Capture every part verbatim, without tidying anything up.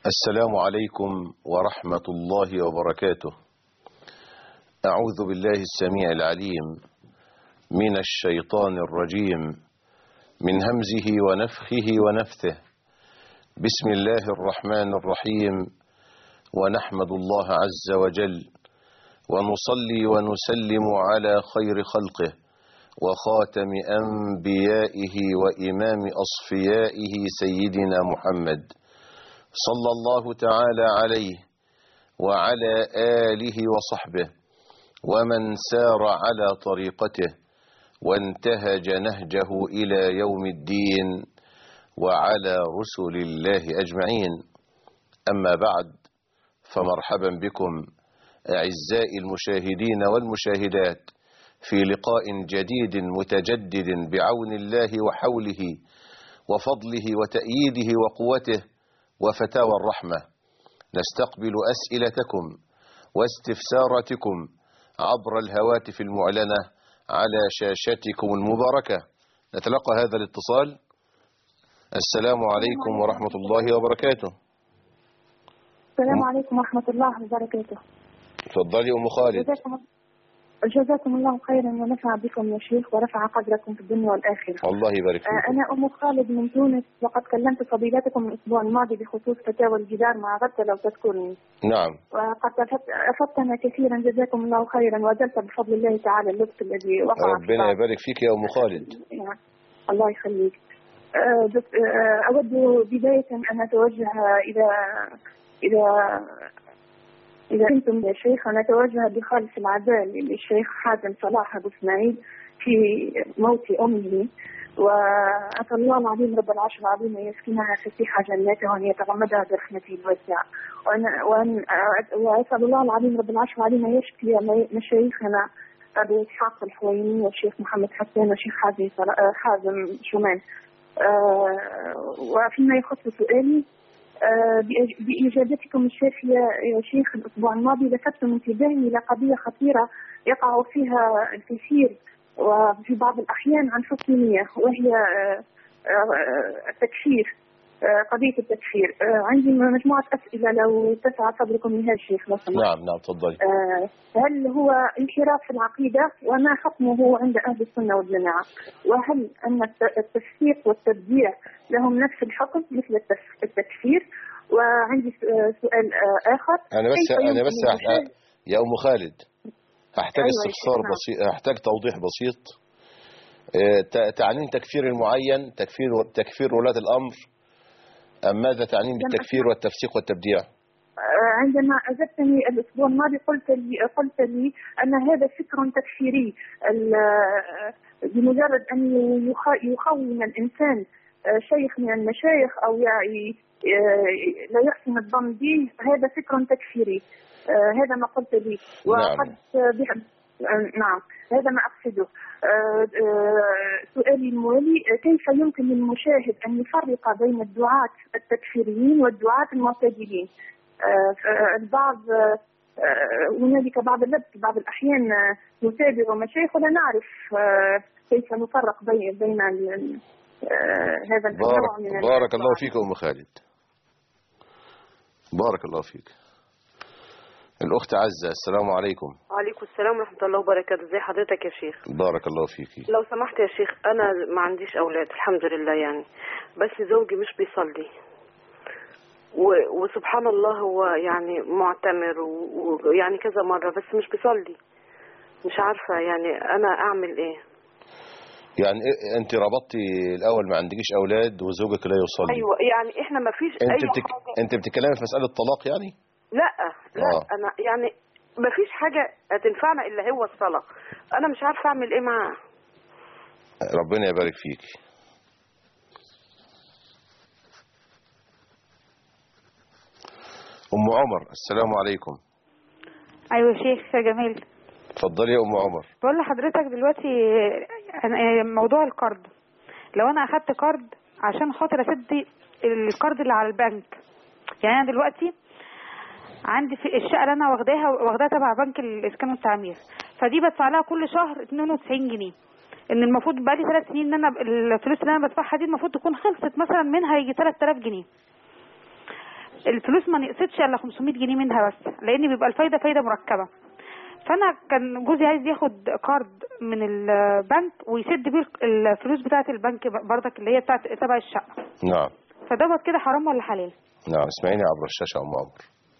السلام عليكم ورحمة الله وبركاته. أعوذ بالله السميع العليم من الشيطان الرجيم من همزه ونفخه ونفثه. بسم الله الرحمن الرحيم، ونحمد الله عز وجل ونصلي ونسلم على خير خلقه وخاتم أنبيائه وإمام أصفيائه سيدنا محمد صلى الله تعالى عليه وعلى آله وصحبه ومن سار على طريقته وانتهج نهجه إلى يوم الدين وعلى رسل الله أجمعين. أما بعد، فمرحبا بكم أعزائي المشاهدين والمشاهدات في لقاء جديد متجدد بعون الله وحوله وفضله وتأييده وقوته وفتاوى الرحمة. نستقبل أسئلتكم واستفساراتكم عبر الهواتف المعلنة على شاشتكم المباركة. نتلقى هذا الاتصال. السلام عليكم ورحمة الله وبركاته. السلام عليكم ورحمة الله وبركاته. تفضلي أم خالد. جزاكم الله خيرا ونفع بكم يا شيخ ورفع قدركم في الدنيا والآخرة. الله يبارك فيك. أنا أم خالد من تونس، وقد كلمت فضيلتكم الأسبوع الماضي بخصوص فتاوى الجدار مع غزة لو تذكرني. نعم. وقد أفدتنا كثيرا جزاكم الله خيرا، وزلت بفضل الله تعالى اللطف الذي وقع. ربنا يبارك فيك يا أم خالد. الله يخليك. أود بداية أن أتوجه إلى إلى إذا كنتم يا شيخ، أنا أتوجه بخالص العزاء للشيخ حازم صلاح أبو اسماعيل في موت أمه، وأسأل الله العظيم رب العرش العظيم أن يسكنها فسيح جناته وأن يتغمدها برحمته الواسعة، وأن وأسأل الله العظيم رب العرش العظيم أن يشفي مشايخنا أبو إسحاق الحويني والشيخ محمد حسان والشيخ حازم حازم شومان. وفيما يخص سؤالي، بإجابتكم الشافية يا شيخ الأسبوع الماضي لفتتم انتباهي إلى قضية خطيرة يقع فيها الكثير وفي بعض الأحيان عن حسن نية، وهي التكفير، قضية التكفير. عندي مجموعة أسئلة لو تسع صدركم لها الشيخ لو سمحت. نعم نعم تفضلي. هل هو انحراف في العقيدة، وما حكمه عند أهل السنة والجماعة؟ وهل أن التفسيق والتبديع لهم نفس الحكم مثل التكفير؟ وعندي سؤال آخر. أنا بس أنا بس أح... يا أم خالد أحتاج أيوة استفسار بسيط، أحتاج توضيح بسيط. تعنين تكفير المعين، تكفير تكفير ولاة الأمر، أم ماذا تعنين بالتكفير والتفسيق والتبديع؟ عندما أجبتني الأسبوع الماضي قلت لي قلت لي أن هذا فكر تكفيري، بمجرد أن يخون الإنسان شيخ من المشايخ أو لا يحسن الظن به، هذا فكر تكفيري. هذا ما قلت لي. وقد نعم. نعم هذا ما أقصده. سؤالي الموالي، كيف يمكن للمشاهد أن يفرق بين الدعاة التكفيريين والدعاة المعتدلين؟ البعض هنالك بعض اللبس، بعض الأحيان نتابع مشايخ ولا نعرف كيف نفرق بين بين هذا النوع من. بارك الله فيك أم خالد، بارك الله فيك. الأخت عزة، السلام عليكم. وعليكم السلام ورحمة الله وبركاته. ازي حضرتك يا شيخ؟ بارك الله فيك. لو سمحت يا شيخ، أنا ما عنديش أولاد الحمد لله يعني، بس زوجي مش بيصلي، وسبحان الله هو يعني معتمر ويعني كذا مرة، بس مش بيصلي. مش عارفة يعني أنا أعمل إيه. يعني أنت ربطتي الأول ما عندكيش أولاد وزوجك لا يصلي. أيوة يعني إحنا ما فيش أنت أي بتك... حاجة. أنت بتتكلمي في مسألة طلاق يعني؟ لا لا آه. أنا يعني ما فيش حاجة هتنفعنا إلا هو الصلاة. أنا مش عارفة أعمل إيه معاه. ربنا يبارك فيك. أم عمر، السلام عليكم. أيوة شيخ جميل. اتفضلي يا أم عمر. بقول لحضرتك دلوقتي موضوع القرض، لو أنا أخدت قرض عشان خاطر أسد القرض اللي على البنك، يعني أنا دلوقتي عندي في الشقة اللي أنا واخداها واخداها تبع بنك الإسكان والتعمير، فدي بدفع لها كل شهر اتنين وتسعين جنيه، ان المفروض بقالي ثلاث سنين ان انا الفلوس اللي انا بدفعها دي المفروض تكون خلصت مثلا منها يجي ثلاثة آلاف جنيه. الفلوس ما نقصتش الا خمسمية جنيه منها بس، لان بيبقى الفايده فايده مركبه. فانا كان جوزي عايز ياخد كارد من البنك ويسد بيه الفلوس بتاعه البنك برضك اللي هي بتاعه تبع الشقه. نعم. فدوت كده حرام ولا حلال؟ نعم. اسمعيني عبر الشاشه ام عمر.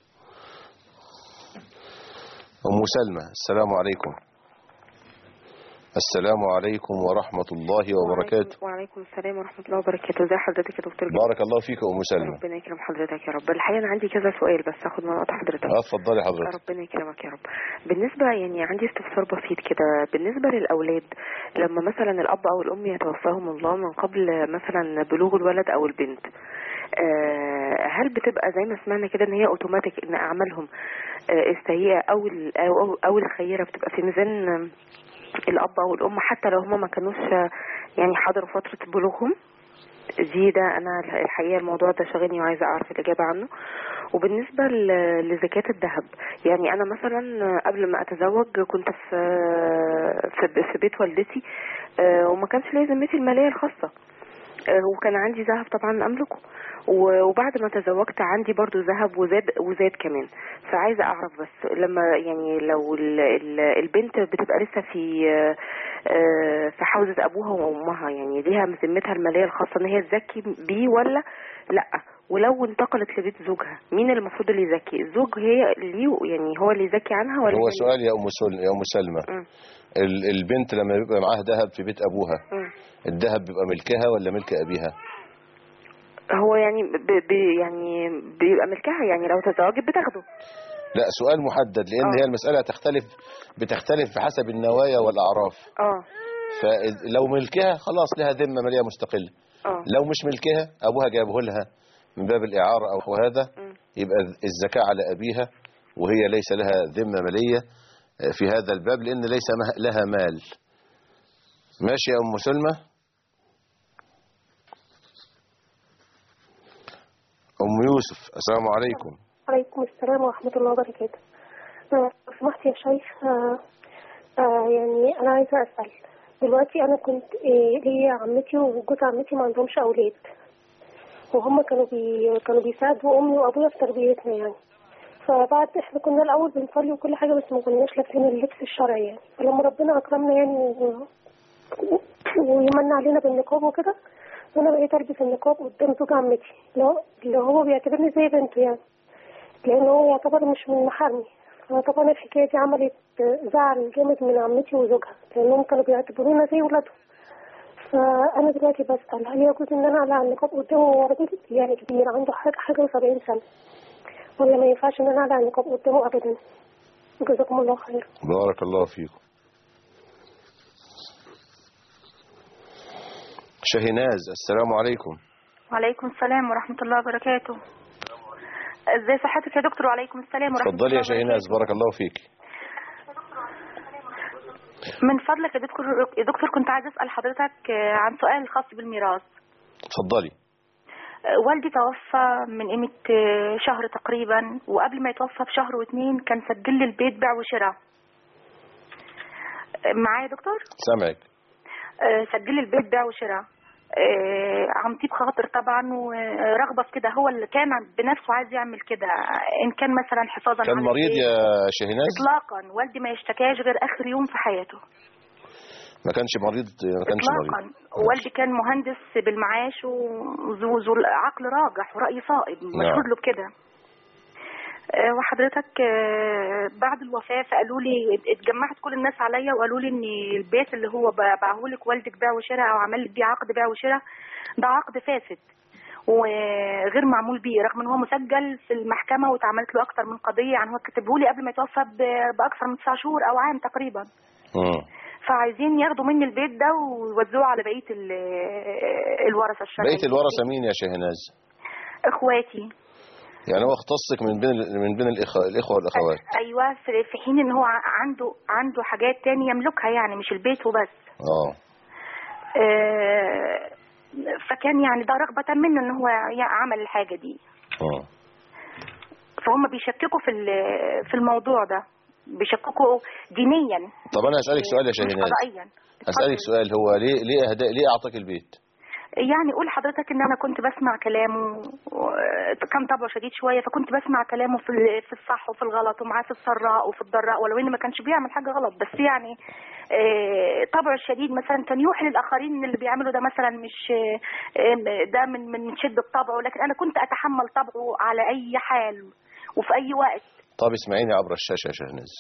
ام سلمى السلام عليكم. السلام عليكم ورحمة الله وبركاته. وعليكم السلام ورحمة الله وبركاته. ازي حضرتك يا دكتور؟ بارك الله فيك يا ام سلمى. ربنا يكرم حضرتك يا رب. الحقيقة انا عندي كذا سؤال بس هاخد من وقت حضرتك. اه اتفضلي حضرتك. ربنا يكرمك يا رب. بالنسبة يعني عندي استفسار بسيط كده بالنسبة للأولاد، لما مثلا الأب أو الأم يتوفاهم الله من قبل مثلا بلوغ الولد أو البنت، هل بتبقى زي ما سمعنا كده ان هي اوتوماتيك ان اعمالهم السيئة او او او الخيرة بتبقى في ميزان الاب او الام حتى لو هما ما كانوش يعني حضروا فترة بلوغهم؟ دي ده انا الحقيقة الموضوع ده شاغلني وعايزة اعرف الاجابة عنه. وبالنسبة لزكاة الذهب، يعني انا مثلا قبل ما اتزوج كنت في في بيت والدتي وما كانش ليا ذمتي المالية الخاصة، وكان عندي ذهب طبعا املكه، وبعد ما تزوجت عندي برضو ذهب وزاد وزاد كمان. فعايزه اعرف بس لما يعني لو البنت بتبقى لسه في في حوزه ابوها وامها، يعني ليها ذمتها الماليه الخاصه ان هي تزكي بيه ولا لا؟ ولو انتقلت لبيت زوجها مين اللي المفروض اللي يزكي؟ الزوج هي اللي يعني هو اللي يزكي عنها ولا هو سؤال يا ام سلمى؟ يا ام سلمى البنت لما بيبقى معاها ذهب في بيت ابوها م. الذهب بيبقى ملكها ولا ملك ابيها؟ هو يعني بي يعني بيبقى ملكها، يعني لو تزوجت بتاخده. لا سؤال محدد لان أوه. هي المسألة تختلف بتختلف بحسب النوايا والاعراف. اه فلو ملكها خلاص لها ذمة مالية مستقلة. أوه. لو مش ملكها ابوها جابه لها من باب الاعارة او هذا م. يبقى الزكاة على ابيها وهي ليس لها ذمة مالية في هذا الباب لان ليس لها مال. ماشي يا ام سلمى؟ ام يوسف السلام عليكم. وعليكم السلام ورحمة الله وبركاته. لو سمحت يا شيخ، آه آه يعني انا عايزة اسأل دلوقتي. انا كنت آه ليا عمتي وجوز عمتي ما عندهمش اولاد، وهم كانوا بي كانوا بيساعدوا امي وابويا في تربيتنا يعني. فبعد احنا كنا الاول بنصلي وكل حاجة بس ما كناش لابسين اللبس الشرعي يعني. فلما ربنا اكرمنا يعني و... ويمن علينا بالنقاب وكده، وانا بقيت البس النقاب قدام زوج عمتي اللي هو بيعتبرني زي بنته يعني، لان هو يعتبر مش من محارمي. فطبعا الحكايه دي عملت زعل جامد من عمتي وزوجها لانهم كانوا بيعتبرونا زي ولادهم. فانا دلوقتي بسال هل يجوز ان انا اقلع النقاب قدامه وهو راجل يعني كبير عنده حاجه حاجه وسبعين سنه، ولا ما ينفعش ان انا اقلع النقاب قدامه ابدا؟ جزاكم الله خير. بارك الله فيكم. شهناز السلام عليكم. وعليكم السلام ورحمة الله وبركاته. ازاي صحتك يا دكتور؟ وعليكم السلام ورحمة الله وبركاته. اتفضلي يا شهناز بارك الله فيك. من فضلك يا دكتور يا دكتور كنت عايز اسال حضرتك عن سؤال خاص بالميراث. اتفضلي. والدي توفى من قيمة شهر تقريبا، وقبل ما يتوفى بشهر واتنين كان سجل لي البيت بيع وشراء. معايا يا دكتور؟ سامعك. سجل لي البيت بيع وشراء عن طيب خاطر طبعا ورغبه في كده، هو اللي كان بنفسه عايز يعمل كده ان كان مثلا حفاظا كان على مريض يا شهناز؟ اطلاقا، والدي ما يشتكاش غير اخر يوم في حياته. ما كانش مريض؟ ما كانش إطلاقاً. مريض. والدي كان مهندس بالمعاش وذو ذو عقل راجح ورأي صائب مشهود له بكده. وحضرتك بعد الوفاة فقالوا لي اتجمعت كل الناس عليا وقالوا لي ان البيت اللي هو باعهولك والدك بيع وشراء او عمل لك بيه عقد بيع وشراء ده عقد فاسد وغير معمول بيه، رغم ان هو مسجل في المحكمة واتعملت له اكتر من قضية. يعني هو كتبه لي قبل ما يتوفى باكثر من تسع شهور او عام تقريبا. اه فعايزين ياخدوا مني البيت ده ويوزعوه على بقية الورثة الشرعية. بقية الورثة مين يا شهناز؟ اخواتي. يعني هو اختصك من بين من بين الاخوه والاخوات. ايوه، في حين ان هو عنده عنده حاجات تانية يملكها يعني مش البيت وبس. اه فكان يعني ده رغبة منه ان هو عمل الحاجة دي. اه فهم بيشككوا في في الموضوع ده، بيشككوا دينيا. طب انا اسالك سؤال يا شهناز، اسالك سؤال، هو ليه ليه اهداء ليه اعطاك البيت؟ يعني قول حضرتك ان انا كنت بسمع كلامه، كان طبعه شديد شويه، فكنت بسمع كلامه في في الصح وفي الغلط ومعاه في السراء وفي الضراء، ولو ان ما كانش بيعمل حاجه غلط، بس يعني طبعه الشديد مثلا كان يوحي للاخرين ان اللي بيعمله ده مثلا مش ده من من شده طبعه، لكن انا كنت اتحمل طبعه على اي حال وفي اي وقت. طب اسمعيني عبر الشاشه يا شهناز.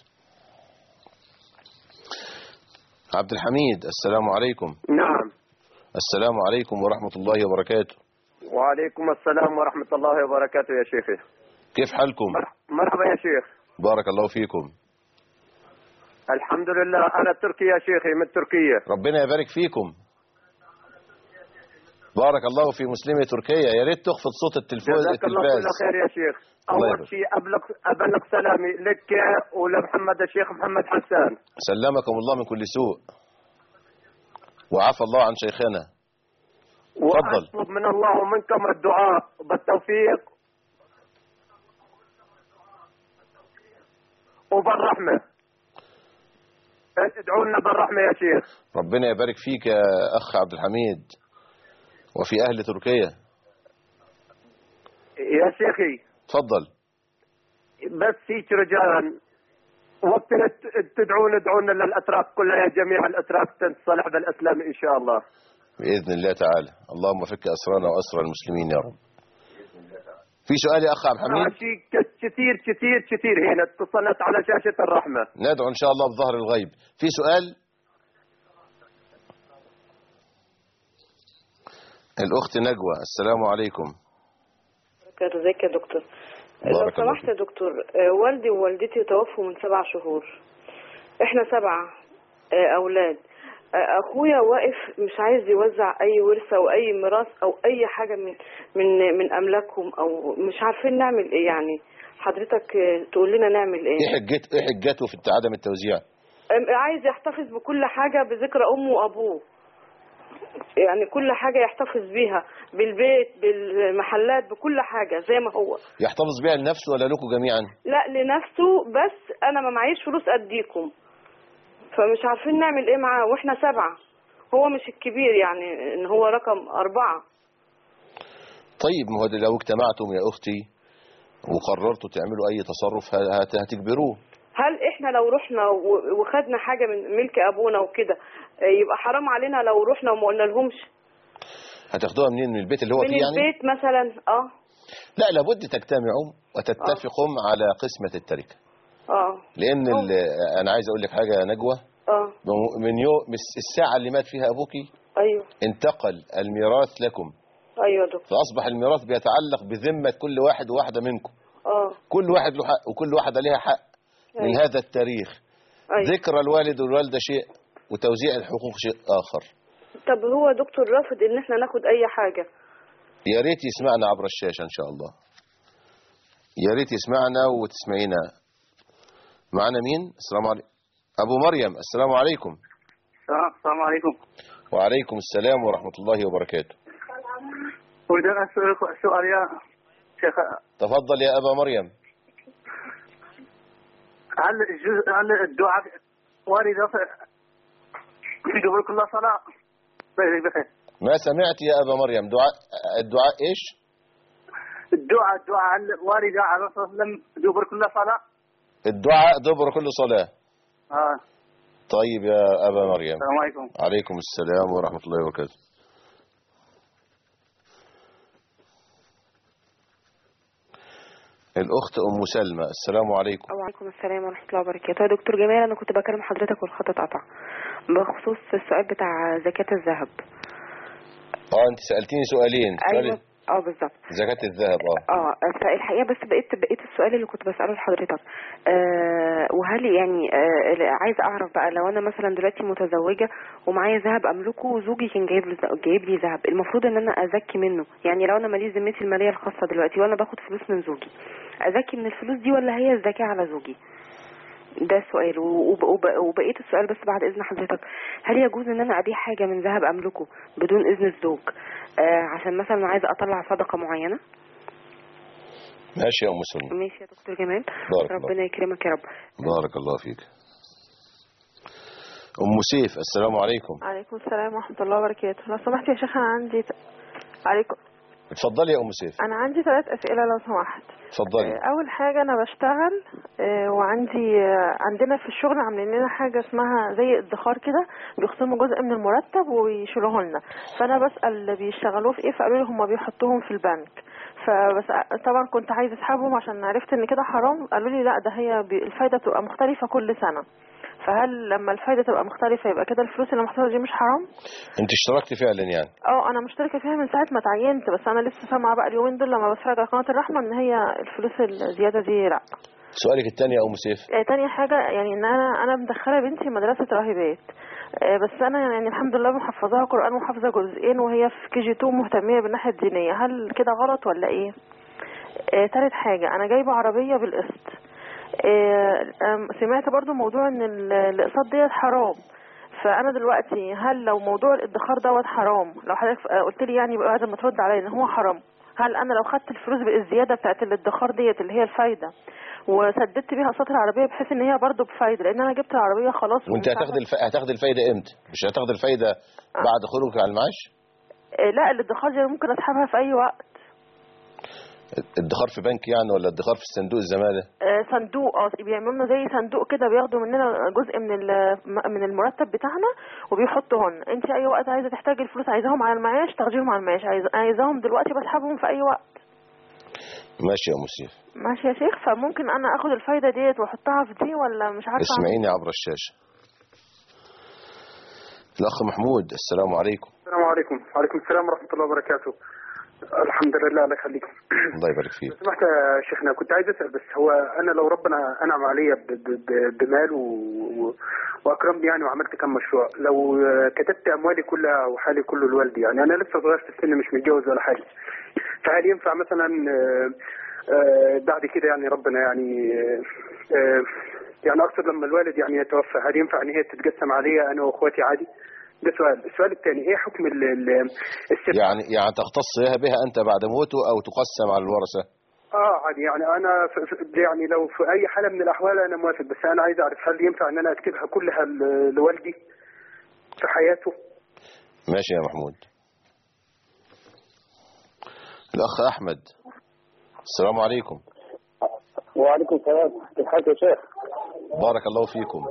عبد الحميد السلام عليكم. نعم. السلام عليكم ورحمة الله وبركاته. وعليكم السلام ورحمة الله وبركاته يا شيخي. كيف حالكم؟ مرحبا يا شيخ. بارك الله فيكم. الحمد لله. أنا تركي يا شيخي، من تركيا. ربنا يبارك فيكم. بارك الله في مسلمي تركيا. يا ريت تخفض صوت التلفاز. جزاك الله كل خير يا شيخ. أول شيء أبلغ أبلغ سلامي لك ولمحمد الشيخ محمد حسان. سلمكم الله من كل سوء وعفى الله عن شيخنا. تفضل. وأطلب من الله ومنكم الدعاء بالتوفيق وبالرحمة. ادعوا لنا بالرحمة يا شيخ. ربنا يبارك فيك يا أخ عبد الحميد وفي أهل تركيا. يا شيخي تفضل. بس هيك رجال وقت تدعون ادعونا للأتراك كلها، يا جميع الأتراك تنصلح بالإسلام إن شاء الله بإذن الله تعالى. اللهم فك أسرانا وأسرى المسلمين يا رب. في سؤال يا أخ عبد الحميد؟ آه شيء كثير كثير كثير هنا اتصلت على شاشة الرحمة. ندعو إن شاء الله بظهر الغيب. في سؤال؟ الأخت نجوى السلام عليكم. ازيك يا دكتور؟ لو سمحت يا دكتور، والدي ووالدتي توفوا من سبع شهور. احنا سبعة أولاد. اخويا واقف مش عايز يوزع اي ورثه او اي ميراث او اي حاجه من من من املاكهم، او مش عارفين نعمل ايه. يعني حضرتك تقول لنا نعمل ايه؟ ايه حجته ايه حجته في عدم التوزيع؟ عايز يحتفظ بكل حاجه بذكر امه وابوه، يعني كل حاجه يحتفظ بيها، بالبيت بالمحلات بكل حاجه زي ما هو. يحتفظ بيها لنفسه ولا لكم جميعا؟ لا لنفسه، بس انا ما معيش فلوس اديكم، فمش عارفين نعمل ايه معاه واحنا سبعة. هو مش الكبير، يعني ان هو رقم أربعة. طيب ما هو لو اجتمعتم يا اختي وقررتوا تعملوا اي تصرف هتجبروه. هل احنا لو رحنا وخدنا حاجة من ملك ابونا وكده يبقى حرام علينا لو رحنا وما قلنا لهمش؟ هتاخدوها منين؟ من البيت اللي هو من فيه يعني؟ من البيت مثلا. اه لا لابد تجتمعوا وتتفقوا آه. على قسمة التركة. اه لان انا عايز اقول لك حاجه يا نجوى. اه من يوم الساعه اللي مات فيها ابوكي ايوه انتقل الميراث لكم. ايوه دكتور. فاصبح الميراث بيتعلق بذمه كل واحد وواحده منكم. اه كل واحد له حق وكل واحده لها حق. أيوة. من هذا التاريخ. أيوة. ذكر الوالد والوالده شيء وتوزيع الحقوق شيء اخر. طب هو دكتور رافض ان احنا ناخد اي حاجه. يا ريت يسمعنا عبر الشاشه ان شاء الله. يا ريت يسمعنا وتسمعينا. معنا مين؟ السلام عليكم. أبو مريم السلام عليكم. السلام عليكم. وعليكم السلام ورحمة الله وبركاته. أريد أن أسألك سؤال يا شيخ. تفضل يا أبا مريم. هل الجزء هل الدعاء واردة في قبل كل صلاة؟ بخير. ما سمعت يا أبا مريم. دعاء الدعاء إيش؟ الدعاء الدعاء هل واردة على الرسول صلى الله عليه وسلم قبل كل صلاة؟ الدعاء دبر كل صلاة. آه. طيب يا أبا مريم. السلام عليكم. عليكم السلام ورحمة الله وبركاته. الأخت أم سلمى السلام عليكم. وعليكم السلام ورحمة الله وبركاته. يا دكتور جمال أنا كنت بكلم حضرتك والخط اتقطع بخصوص السؤال بتاع زكاة الذهب. اه أنت سألتيني سؤالين. أيوة اه بالظبط. زكاة الذهب اه اه فالحقيقه بس بقيت بقيت السؤال اللي كنت بساله لحضرتك آه وهل يعني آه عايز اعرف بقى لو انا مثلا دلوقتي متزوجه ومعايا ذهب املكه وزوجي كان جايب لي جايب لي ذهب، المفروض ان انا ازكي منه؟ يعني لو انا مالي ذمتي الماليه الخاصه دلوقتي وانا باخد فلوس من زوجي، ازكي من الفلوس دي ولا هي الزكاه على زوجي؟ ده السؤال. وبقيت السؤال بس بعد اذن حضرتك، هل يجوز ان انا ابيع حاجه من ذهب املكه بدون اذن الزوج آه عشان مثلا عايزه اطلع صدقه معينه؟ ماشي يا ام سلمى. ماشي يا دكتور جمال. بارك ربنا الله. يكرمك يا رب. بارك الله فيك. ام سيف السلام عليكم. عليكم السلام ورحمه الله وبركاته. لو سمحت يا شيخ انا عندي ت... عليكم. اتفضلي يا ام سيف. انا عندي ثلاث اسئله لو سمحت. اتفضلي. اول حاجه انا بشتغل وعندي عندنا في الشغل عاملين لنا حاجه اسمها زي ادخار كده، بيخصموا جزء من المرتب ويشيلوه لنا، فانا بسال اللي بيشتغلوه في ايه فقالوا لي هم بيحطوهم في البنك، فبس طبعا كنت عايزه اسحبهم عشان عرفت ان كده حرام، قالوا لي لا ده هي الفايده بتبقى مختلفه كل سنه، فهل لما الفايده تبقى مختلفه يبقى كده الفلوس اللي محطوطه دي مش حرام؟ انت اشتركتي فعلا يعني؟ اه انا مشتركه فيها من ساعه ما اتعينت، بس انا لسه سامعه بقى اليومين دول لما بتفرج على قناه الرحمه ان هي الفلوس الزياده دي لا. سؤالك الثاني يا ام سيف. آه تاني حاجه يعني ان انا انا مدخله بنتي مدرسه راهبات، آه بس انا يعني الحمد لله محفظاها قران وحافظه جزئين وهي في كي جي اتنين مهتميه بالناحيه الدينيه، هل كده غلط ولا ايه؟ آه تالت حاجه انا جايبه عربيه بالقسط، سمعت برضو موضوع ان الاقساط ديت حرام، فانا دلوقتي هل لو موضوع الادخار دوت حرام، لو حضرتك قلت لي يعني بعد ما ترد عليا ان هو حرام، هل انا لو خدت الفلوس بالزياده بتاعت الادخار ديت اللي هي الفايده وسددت بيها اقساط العربيه بحيث ان هي برضو بفايده، لان انا جبت العربيه خلاص. وانت هتاخدي الف... هتاخدي الفايده امتى؟ مش هتاخدي الفايده آه. بعد خروجك على المعاش؟ لا الادخار دي ممكن اسحبها في اي وقت. ادخار في بنك يعني ولا ادخار في صندوق الزماله؟ آه صندوق، اه بيعملوا لنا زي صندوق كده، بياخدوا مننا جزء من من المرتب بتاعنا وبيحطوهن، انت اي وقت عايزه تحتاجي الفلوس، عايزاهم على المعاش تاخديهم على المعاش، عايز عايزاهم دلوقتي بسحبهم في اي وقت. ماشي يا مسيف. ماشي يا شيخ، فممكن انا اخد الفايده ديت واحطها في دي ولا مش عارفه؟ اسمعيني عبر الشاشه. الاخ محمود السلام عليكم. السلام عليكم. وعليكم السلام ورحمه الله وبركاته. الحمد لله الله يخليكم. الله يبارك فيك. سمحت يا شيخنا كنت عايز اسال، بس هو انا لو ربنا انعم عليا بمال و... واكرمني يعني وعملت كم مشروع، لو كتبت اموالي كلها وحالي كله لوالدي، يعني انا لسه صغير في السن مش متجوز ولا حاجه، فهل ينفع مثلا بعد كده يعني ربنا يعني يعني اقصد لما الوالد يعني يتوفى، هل ينفع ان هي تتقسم عليا انا واخواتي عادي؟ ده سؤال. السؤال الثاني ايه حكم ال السبب؟ يعني يعني تختص بها انت بعد موته او تقسم على الورثه؟ اه عادي يعني انا يعني لو في اي حاله من الاحوال انا موافق، بس انا عايز اعرف هل ينفع ان انا اكتبها كلها لوالدي في حياته؟ ماشي يا محمود. الاخ احمد السلام عليكم. وعليكم السلام. كيف حالك يا شيخ؟ بارك الله فيكم.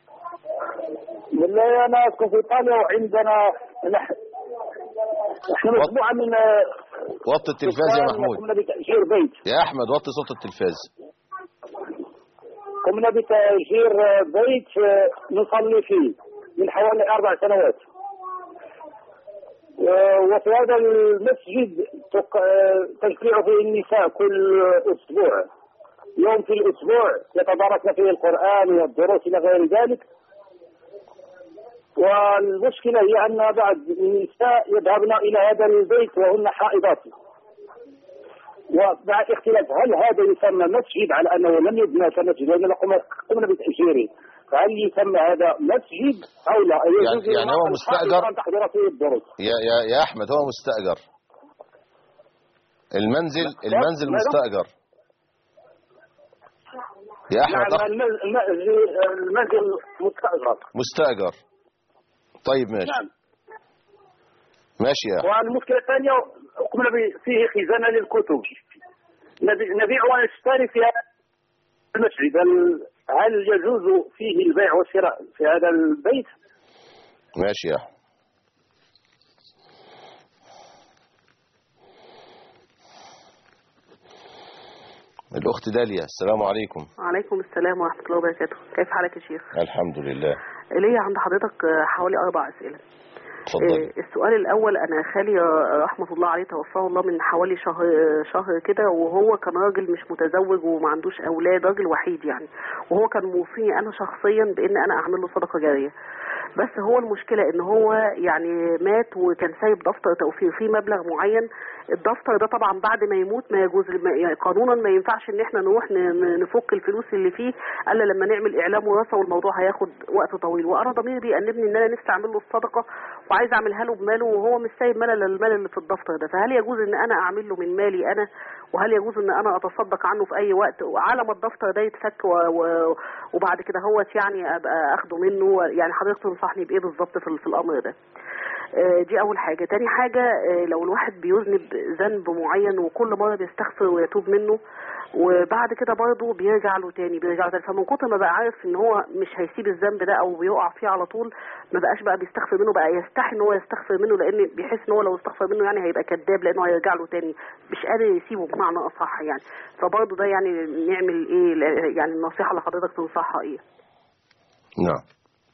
بالله انا اسكن في ايطاليا وعندنا نحن احنا مجموعه من وطي التلفاز يا محمود. قمنا بتأجير بيت يا احمد وطي صوت التلفاز. قمنا بتأجير بيت نصلي فيه من حوالي اربع سنوات، وفي هذا المسجد تشجيع فيه النساء كل اسبوع، يوم في الاسبوع يتدارسن فيه القران والدروس الى غير ذلك. والمشكلة هي أن بعض النساء يذهبن إلى هذا البيت وهن حائضات، ومع اختلاف هل هذا يسمى مسجد على أنه لم يبنى كمسجد لأننا قمنا بتأجيره، فهل يسمى هذا مسجد أو لا؟ يعني, يعني هو مستأجر؟ تحضر فيه الدروس. يا, يا, يا أحمد هو مستأجر، المنزل المنزل مستأجر يا أحمد. نعم المنزل مستأجر مستأجر طيب ماشي. نعم. ماشي يا والمشكلة الثانية قمنا فيه خزانة للكتب نبيع ونشتري في المسجد، هل يجوز فيه البيع والشراء في هذا البيت؟ ماشي يا الأخت داليا السلام عليكم. وعليكم السلام ورحمة الله وبركاته. كيف حالك يا شيخ؟ الحمد لله. ليا عند حضرتك حوالي أربع أسئلة. اتفضل. السؤال الأول، أنا خالي رحمة الله عليه توفاه الله من حوالي شهر شهر كده، وهو كان راجل مش متزوج وما عندوش أولاد، راجل وحيد يعني، وهو كان موصيني أنا شخصيا بإن أنا أعمل له صدقة جارية، بس هو المشكلة إن هو يعني مات وكان سايب دفتر توفير فيه مبلغ معين، الدفتر ده طبعا بعد ما يموت ما يجوز يعني قانونا ما ينفعش ان احنا نروح نفك الفلوس اللي فيه الا لما نعمل اعلام وراثه، والموضوع هياخد وقت طويل، وانا ضميري بيأنبني ان انا نفسي اعمل له الصدقه وعايز اعملها له بماله وهو مش سايب مال للمال اللي في الدفتر ده، فهل يجوز ان انا اعمل له من مالي انا وهل يجوز ان انا اتصدق عنه في اي وقت على ما الدفتر ده يتفك وبعد كده هو يعني ابقى اخده منه؟ يعني حضرتك تنصحني بايه بالظبط في, في الامر ده؟ دي اول حاجه. تاني حاجه، لو الواحد بيذنب ذنب معين وكل مره بيستغفر ويتوب منه وبعد كده برضه بيرجع له تاني بيرجع له تاني، فمن كتر ما بقى عارف ان هو مش هيسيب الذنب ده او بيقع فيه على طول، ما بقاش بقى بيستغفر منه، بقى يستحي ان هو يستغفر منه، لان بيحس ان هو لو استغفر منه يعني هيبقى كذاب لانه هيرجع له تاني، مش قادر يسيبه بمعنى اصح يعني. فبرضه ده يعني نعمل ايه؟ يعني النصيحه اللي حضرتك تنصحها ايه؟ نعم.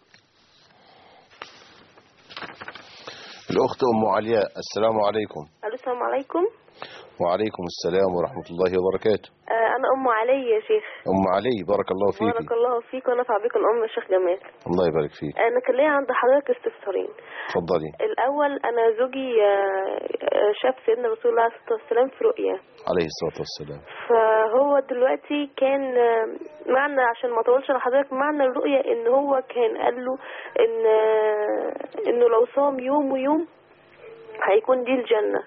الأخت أم علياء، السلام عليكم. السلام عليكم. وعليكم السلام ورحمة الله وبركاته. آه أنا أم علي يا شيخ. أم علي، بارك الله فيك. بارك الله فيك ونفع بك الأم الشيخ جمال. الله يبارك فيك. أنا كان ليا عند حضرتك استفسارين. اتفضلي. الأول، أنا زوجي شاف سيدنا رسول الله صلى الله عليه وسلم في رؤيا عليه الصلاة والسلام، فهو دلوقتي كان معنى، عشان ما اطولش لحضرتك، معنى الرؤيا إن هو كان قال له إن إنه لو صام يوم ويوم هيكون دي الجنة.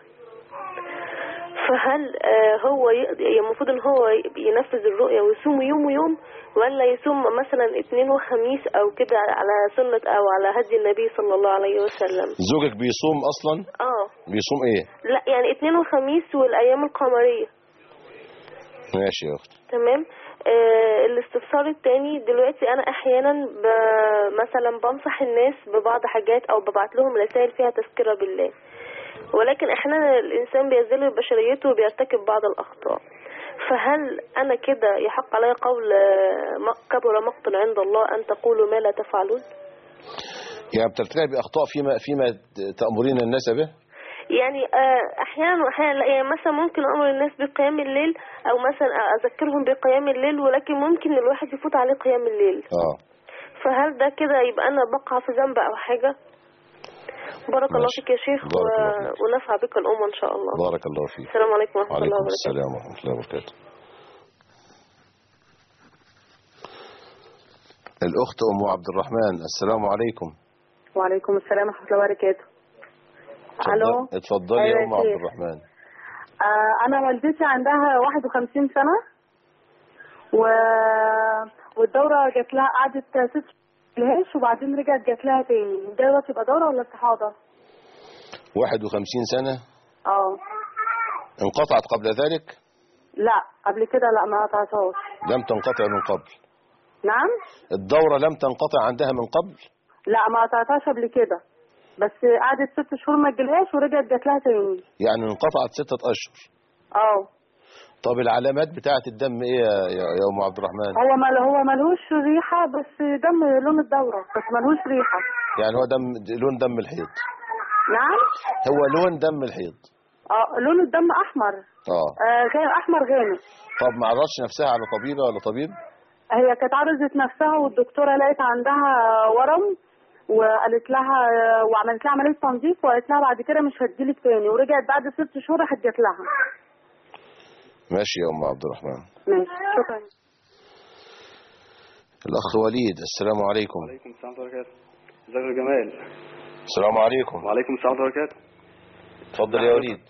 فهل هو المفروض ان هو ينفذ الرؤية ويصوم يوم ويوم، ولا يصوم مثلا اثنين وخميس او كده على سنة او على هدي النبي صلى الله عليه وسلم؟ زوجك بيصوم اصلا؟ اه. بيصوم ايه؟ لا يعني اثنين وخميس والايام القمرية. ماشي يا اختي. تمام. آه الاستفسار الثاني، دلوقتي انا احيانا مثلا بنصح الناس ببعض حاجات او ببعت لهم رسائل فيها تذكرة بالله، ولكن احيانا الانسان بيزل بشريته وبيرتكب بعض الاخطاء، فهل انا كده يحق علي قول كبر مقتا عند الله ان تقولوا ما لا تفعلون؟ يعني بترتكب اخطاء فيما فيما تأمرين الناس به؟ يعني احيانا واحيانا لا، يعني مثلا ممكن امر الناس بقيام الليل او مثلا اذكرهم بقيام الليل، ولكن ممكن الواحد يفوت عليه قيام الليل. اه. فهل ده كده يبقى انا بقع في ذنب او حاجة؟ بارك الله فيك يا شيخ و... ونفع بك الأمة إن شاء الله. بارك الله فيك. السلام عليكم ورحمة الله وبركاته. السلام ورحمة الله وبركاته. الأخت أم عبد الرحمن، السلام عليكم. وعليكم السلام ورحمة الله وبركاته. ألو. اتفضلي يا أم عبد الرحمن. آه أنا والدتي عندها واحد وخمسين سنة و... والدورة جات لها، قعدت ست لهاش وبعدين رجعت جات لها تاني. ده تبقى دورة ولا استحاضة؟ واحد وخمسين سنة؟ اه. انقطعت قبل ذلك؟ لا قبل كده لا، ما قطعتهاش. لم تنقطع من قبل؟ نعم. الدورة لم تنقطع عندها من قبل؟ لا ما قطعتهاش قبل كده، بس قعدت ست شهور ما تجيلهاش ورجعت جات لها تاني. يعني انقطعت ستة أشهر؟ اه. طب العلامات بتاعة الدم ايه يا يا ام عبد الرحمن؟ هو مال هو ملهوش ريحة، بس دم لون الدورة، بس ملهوش ريحة. يعني هو دم لون دم الحيض؟ نعم. هو لون دم الحيض. اه لون الدم احمر. اه. آه احمر غامق. طب ما عرضتش نفسها على طبيبة ولا طبيب؟ هي كانت عرضت نفسها والدكتورة لقيت عندها ورم وقالت لها، وعملت لها عملية تنظيف وقالت لها بعد كده مش هتجيلك تاني، ورجعت بعد ست شهور راحت جات لها. ماشي يا أم عبد الرحمن. ماشي شكرا. الأخ وليد، السلام عليكم. وعليكم السلام ورحمة الله وبركاته. ازيك يا جمال؟ السلام عليكم. وعليكم السلام ورحمة الله وبركاته. اتفضل يا وليد.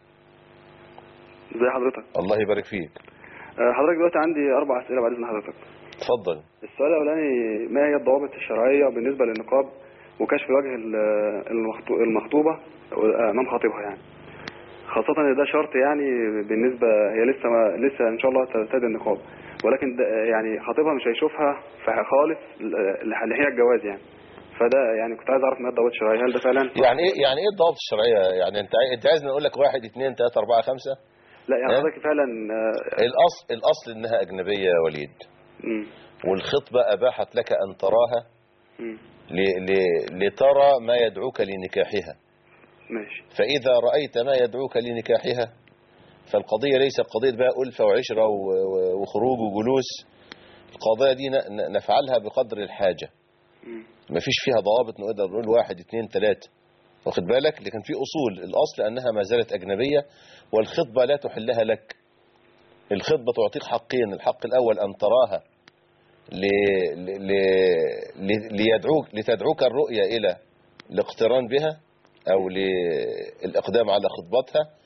ازي حضرتك؟ الله يبارك فيك. حضرتك دلوقتي عندي أربع أسئلة بعد إذن حضرتك. اتفضل. السؤال الأولاني، ما هي الضوابط الشرعية بالنسبة للنقاب وكشف وجه المخطوبة أمام خطيبها، يعني خاصة إن ده شرط يعني بالنسبة، هي لسه ما لسه إن شاء الله ترتدي النقاب، ولكن يعني خطيبها مش هيشوفها خالص لحين الجواز يعني. فده يعني كنت عايز أعرف ما هي الضوابط الشرعية، هل ده فعلا؟ يعني إيه يعني إيه الضوابط الشرعية؟ يعني أنت أنت عايزني أقول لك واحد اثنين ثلاثة أربعة خمسة؟ لا يعني حضرتك فعلا الأصل الأصل إنها أجنبية يا وليد. امم والخطبة أباحت لك أن تراها ل... ل... لترى ما يدعوك لنكاحها. ماشي. فإذا رأيت ما يدعوك لنكاحها فالقضية ليست قضية بقى ألفة وعشرة وخروج وجلوس. القضية دي نفعلها بقدر الحاجة، ما فيش فيها ضوابط نقدر نقول واحد اثنين ثلاثة، واخد بالك؟ لكن في أصول. الأصل أنها ما زالت أجنبية، والخطبة لا تحلها لك. الخطبة تعطيك حقين، الحق الأول أن تراها ل... ل... ل... ليدعوك لتدعوك الرؤية إلى الاقتران بها أو للإقدام على خطبتها.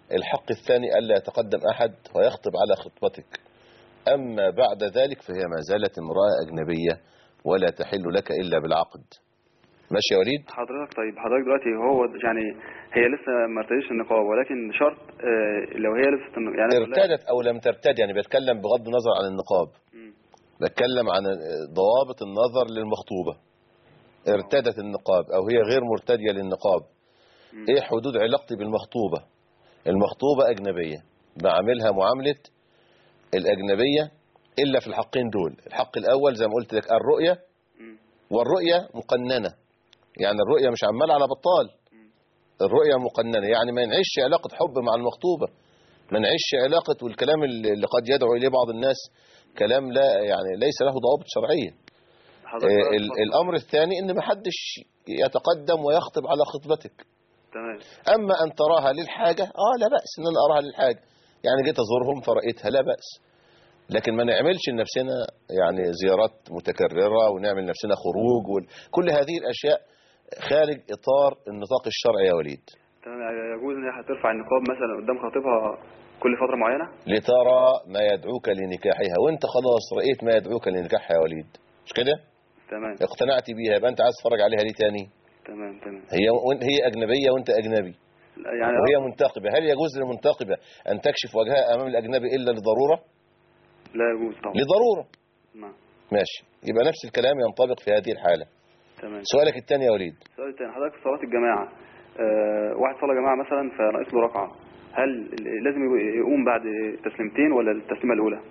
الحق الثاني ألا يتقدم أحد ويخطب على خطبتك. أما بعد ذلك فهي ما زالت امرأة أجنبية ولا تحل لك إلا بالعقد. ماشي يا وليد؟ حضرتك طيب حضرتك دلوقتي هو يعني هي لسه ما ارتدتش النقاب، ولكن شرط اه لو هي لبست يعني ارتدت أو لم ترتد، يعني بتكلم بغض النظر عن النقاب، م. بتكلم عن ضوابط النظر للمخطوبة. ارتدت النقاب أو هي غير مرتدية للنقاب، م. إيه حدود علاقتي بالمخطوبة؟ المخطوبة أجنبية، بعملها معاملة الأجنبية إلا في الحقين دول. الحق الأول زي ما قلت لك الرؤية، والرؤية مقننة، يعني الرؤية مش عمال على بطال، الرؤية مقننة، يعني ما ينعيش علاقة حب مع المخطوبة، ما ينعيش علاقة، والكلام اللي قد يدعو إليه بعض الناس كلام لا يعني ليس له ضوابط شرعية. آه الأمر الثاني إن ما حدش يتقدم ويخطب على خطبتك. تمام. أما أن تراها للحاجة آه لا بأس إن أنا أراها للحاجة، يعني جيت أزورهم فرأيتها لا بأس، لكن ما نعملش لنفسنا يعني زيارات متكررة ونعمل نفسنا خروج وكل هذه الأشياء خارج إطار النطاق الشرعي يا وليد. تمام. يجوز ان هي ترفع النقاب مثلا قدام خطيبها كل فترة معينة لترى ما يدعوك لنكاحها، وانت خلاص رأيت ما يدعوك لنكاحها يا وليد، مش كده؟ تمام. اقتنعت بيها، يبقى انت عايز تتفرج عليها ليه تاني؟ تمام تمام. هي هي أجنبية وانت أجنبي، يعني وهي منتقبة، هل يجوز للمنتقبة أن تكشف وجهها أمام الأجنبي إلا لضرورة؟ لا يجوز طبعا. لضرورة. نعم. ماشي، يبقى نفس الكلام ينطبق في هذه الحالة. تمام. سؤالك الثاني يا وليد. السؤال الثاني حضرتك في صلاة الجماعة، أه واحد صلى جماعة مثلا فناقص له ركعة، هل لازم يقوم بعد تسليمتين ولا التسليمة الأولى؟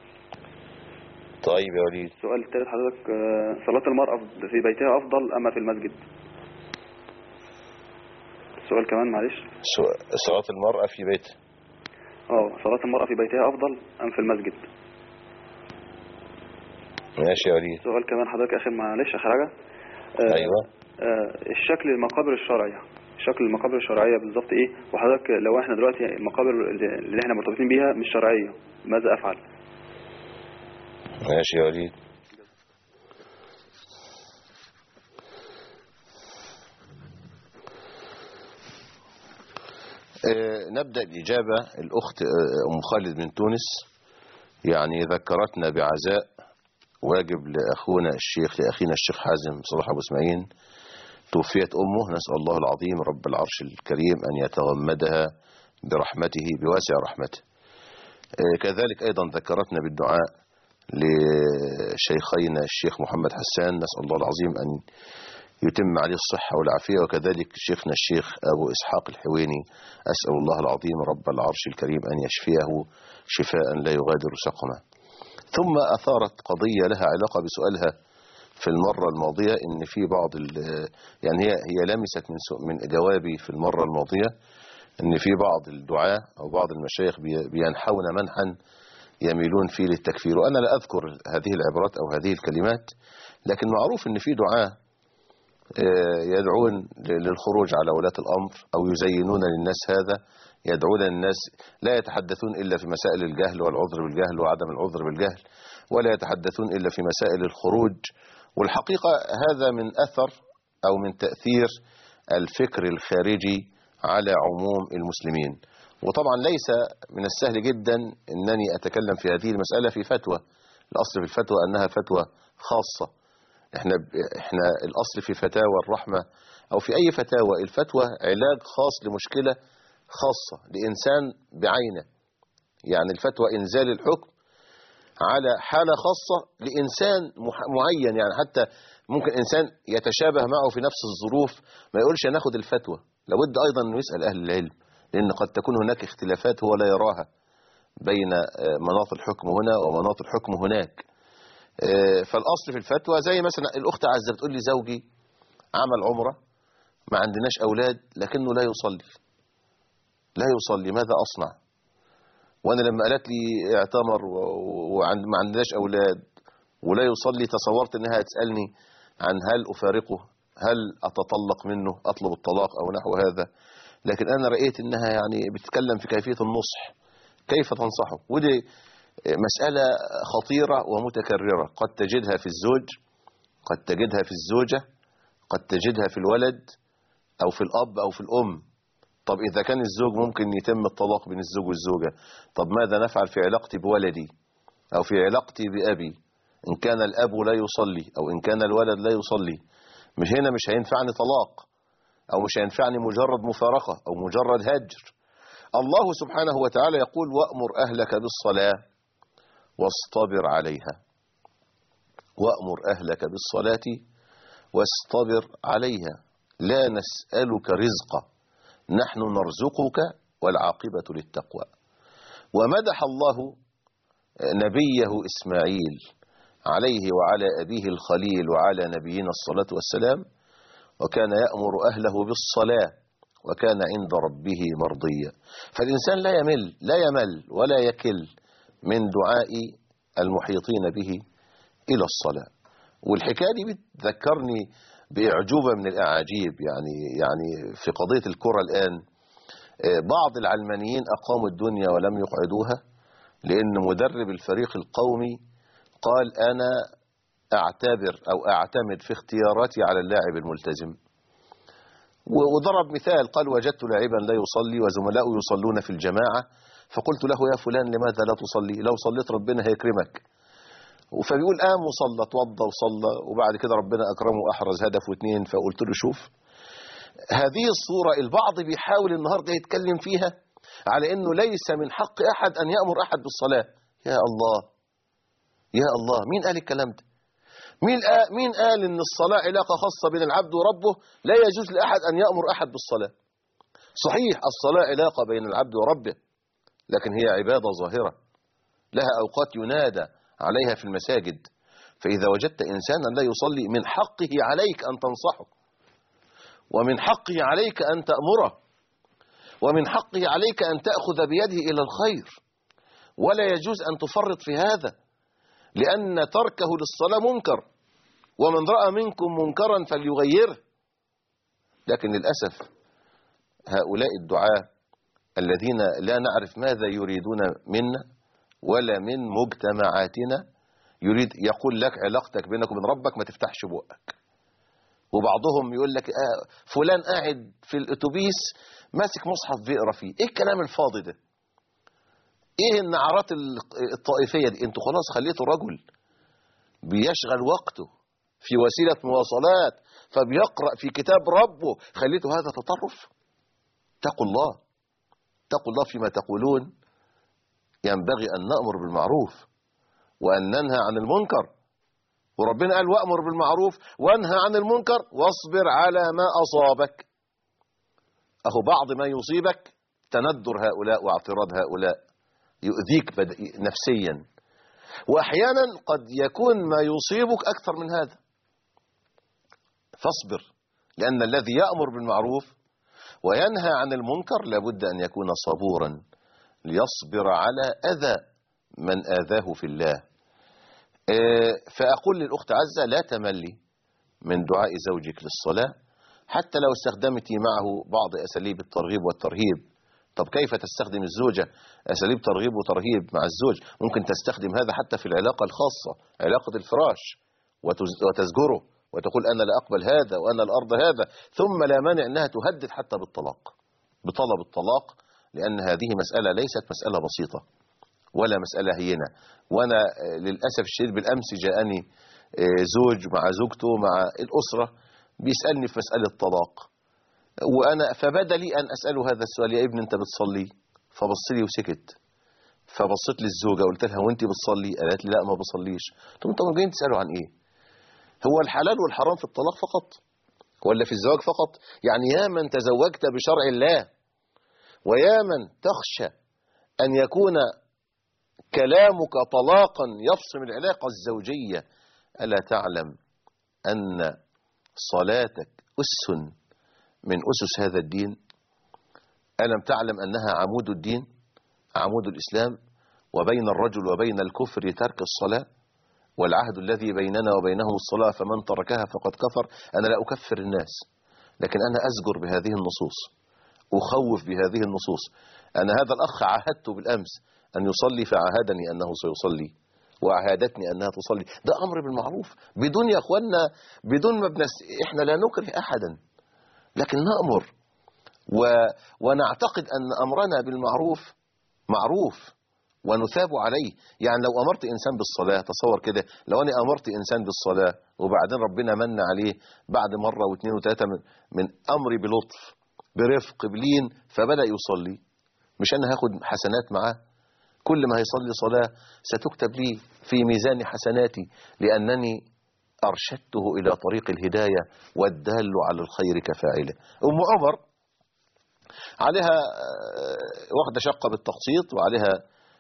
طيب يا وليد. السؤال الثالث حضرتك، أه صلاة المرأة في بيتها أفضل أما في المسجد؟ السؤال كمان معلش. صلاة المرأة في بيتها اه صلاة المرأة في بيتها أفضل أم في المسجد؟ ماشي يا وليد. سؤال كمان حضرتك آخر معلش آخر حاجة. آه أيوة. آه الشكل المقابر الشرعية، شكل المقابر الشرعية بالظبط إيه؟ وحضرتك لو إحنا دلوقتي المقابر اللي إحنا مرتبطين بيها مش شرعية ماذا أفعل؟ ماشي يا وليد. آه نبدأ الإجابة. الأخت أم خالد من تونس يعني ذكرتنا بعزاء واجب لأخونا الشيخ لأخينا الشيخ حازم صلاح أبو اسماعيل، توفيت أمه، نسأل الله العظيم رب العرش الكريم أن يتغمدها برحمته بواسع رحمته. آه كذلك أيضا ذكرتنا بالدعاء لشيخينا الشيخ محمد حسان، نسأل الله العظيم أن يتم عليه الصحة والعافية، وكذلك شيخنا الشيخ أبو إسحاق الحويني، أسأل الله العظيم رب العرش الكريم أن يشفيه شفاء لا يغادر سقما. ثم أثارت قضية لها علاقة بسؤالها في المرة الماضية، إن في بعض يعني هي هي لمست من من جوابي في المرة الماضية إن في بعض الدعاة أو بعض المشايخ بينحون منحا يميلون فيه للتكفير، وأنا لا أذكر هذه العبارات أو هذه الكلمات، لكن معروف إن في دعاة يدعون للخروج على ولاة الأمر أو يزينون للناس هذا، يدعون الناس لا يتحدثون إلا في مسائل الجهل والعذر بالجهل وعدم العذر بالجهل، ولا يتحدثون إلا في مسائل الخروج. والحقيقة هذا من أثر أو من تأثير الفكر الخارجي على عموم المسلمين. وطبعا ليس من السهل جدا أنني أتكلم في هذه المسألة في فتوى، الأصل في الفتوى أنها فتوى خاصة، احنا احنا الاصل في فتاوى الرحمة او في اي فتاوى، الفتوى علاج خاص لمشكلة خاصة لانسان بعينه، يعني الفتوى انزال الحكم على حالة خاصة لانسان معين، يعني حتى ممكن انسان يتشابه معه في نفس الظروف ما يقولش ناخد الفتوى، لابد ايضا انه يسأل اهل العلم، لان قد تكون هناك اختلافات هو لا يراها بين مناط الحكم هنا ومناط الحكم هناك. فالأصل في الفتوى زي مثلا الأخت عزة بتقول لي زوجي عمل عمرة ما عندناش أولاد لكنه لا يصلي لا يصلي ماذا أصنع؟ وأنا لما قالت لي اعتمر وما عندناش أولاد ولا يصلي تصورت أنها تسألني عن هل أفارقه، هل أتطلق منه، أطلب الطلاق أو نحو هذا، لكن أنا رأيت أنها يعني بتتكلم في كيفية النصح، كيف تنصحه، ودي مسألة خطيرة ومتكررة، قد تجدها في الزوج، قد تجدها في الزوجة، قد تجدها في الولد أو في الأب أو في الأم، طب إذا كان الزوج ممكن يتم الطلاق بين الزوج والزوجة، طب ماذا نفعل في علاقتي بولدي أو في علاقتي بأبي إن كان الأب لا يصلي أو إن كان الولد لا يصلي؟ مش هنا مش هينفعني طلاق أو مش هينفعني مجرد مفارقة أو مجرد هجر. الله سبحانه وتعالى يقول وأمر أهلك بالصلاة واصطبر عليها. وأمر أهلك بالصلاة واصطبر عليها، لا نسألك رزقا نحن نرزقك والعاقبة للتقوى. ومدح الله نبيه إسماعيل عليه وعلى أبيه الخليل وعلى نبينا الصلاة والسلام، وكان يأمر أهله بالصلاة وكان عند ربه مرضيا. فالإنسان لا يمل لا يمل ولا يكل من دعاء المحيطين به إلى الصلاة. والحكاية دي بتذكرني بإعجوبة من الأعاجيب، يعني يعني في قضية الكرة الآن بعض العلمانيين أقاموا الدنيا ولم يقعدوها، لأن مدرب الفريق القومي قال أنا أعتبر أو أعتمد في اختياراتي على اللاعب الملتزم، وضرب مثال قال وجدت لاعبا لا يصلي وزملاؤه يصلون في الجماعة فقلت له يا فلان لماذا لا تصلي؟ لو صليت ربنا هيكرمك. فبيقول قام وصلى، توضى وصلى، وبعد كده ربنا أكرمه وأحرز هدف واثنين. فقلت له شوف هذه الصورة البعض بيحاول النهاردة يتكلم فيها على أنه ليس من حق أحد أن يأمر أحد بالصلاة. يا الله يا الله، مين قال الكلام ده؟ مين قال, مين قال أن الصلاة علاقة خاصة بين العبد وربه لا يجوز لأحد أن يأمر أحد بالصلاة؟ صحيح الصلاة علاقة بين العبد وربه، لكن هي عبادة ظاهرة لها أوقات ينادى عليها في المساجد. فإذا وجدت إنسانا لا يصلي من حقه عليك أن تنصحه، ومن حقه عليك أن تأمره، ومن حقه عليك أن تأخذ بيده إلى الخير، ولا يجوز أن تفرط في هذا، لأن تركه للصلاة منكر، ومن رأى منكم منكرا فليغيره. لكن للأسف هؤلاء الدعاة الذين لا نعرف ماذا يريدون منا ولا من مجتمعاتنا، يريد يقول لك علاقتك بينك وبين ربك ما تفتحش بقك. وبعضهم يقول لك آه فلان قاعد في الاتوبيس ماسك مصحف بيقرا فيه. ايه الكلام الفاضي ده؟ ايه النعرات الطائفية دي؟ انتوا خلاص خليتوا رجل بيشغل وقته في وسيلة مواصلات فبيقرأ في كتاب ربه، خليتوا هذا تطرف؟ اتقوا الله اتقوا الله فيما تقولون. ينبغي أن نأمر بالمعروف وأن ننهى عن المنكر، وربنا قال وأمر بالمعروف وانهى عن المنكر واصبر على ما أصابك. أهو بعض ما يصيبك تندر هؤلاء واعتراض هؤلاء يؤذيك نفسيا، وأحيانا قد يكون ما يصيبك أكثر من هذا. فاصبر، لأن الذي يأمر بالمعروف وينهى عن المنكر لابد أن يكون صبورا ليصبر على أذى من آذاه في الله. فأقول للأخت عزة لا تملي من دعاء زوجك للصلاة حتى لو استخدمت معه بعض أساليب الترغيب والترهيب. طب كيف تستخدم الزوجة أساليب ترغيب وترهيب مع الزوج؟ ممكن تستخدم هذا حتى في العلاقة الخاصة، علاقة الفراش، وتزجره وتقول أنا لا أقبل هذا وأنا لا أرضى هذا، ثم لا مانع أنها تهدد حتى بالطلاق، بطلب الطلاق، لأن هذه مسألة ليست مسألة بسيطة ولا مسألة هينة. وأنا للأسف الشديد بالأمس جاءني زوج مع زوجته مع الأسرة بيسألني في مسألة طلاق، وأنا فبدا لي أن أسأله هذا السؤال: يا ابن أنت بتصلي؟ فبص لي وسكت. فبصيت للزوجة قلت لها وأنت بتصلي؟ قالت لي لا ما بصليش. طب أنتوا جايين تسألوا عن إيه؟ هو الحلال والحرام في الطلاق فقط ولا في الزواج فقط؟ يعني يا من تزوجت بشرع الله ويا من تخشى أن يكون كلامك طلاقا يفصم العلاقة الزوجية، ألا تعلم أن صلاتك أس من أسس هذا الدين؟ ألم تعلم أنها عمود الدين، عمود الإسلام، وبين الرجل وبين الكفر ترك الصلاة، والعهد الذي بيننا وبينهم الصلاة فمن تركها فقد كفر. أنا لا أكفر الناس، لكن أنا أزجر بهذه النصوص، أخوف بهذه النصوص. أنا هذا الأخ عاهدته بالأمس أن يصلي فعاهدني أنه سيصلي، وعاهدتني أنها تصلي. ده أمر بالمعروف بدون يا أخوانا بدون ما بنس... إحنا لا نكره أحدا، لكن نأمر و... ونعتقد أن أمرنا بالمعروف معروف ونثاب عليه. يعني لو أمرت إنسان بالصلاة، تصور كده لو أنا أمرت إنسان بالصلاة وبعدين ربنا من عليه بعد مرة واثنين وثلاثة من, من أمري بلطف برفق بلين فبدأ يصلي، مش أنا هاخد حسنات معاه؟ كل ما هيصلي صلاة ستكتب لي في ميزان حسناتي لأنني أرشدته إلى طريق الهداية والدال على الخير كفاعله. أم عمر عليها واخدة شقة بالتقسيط وعليها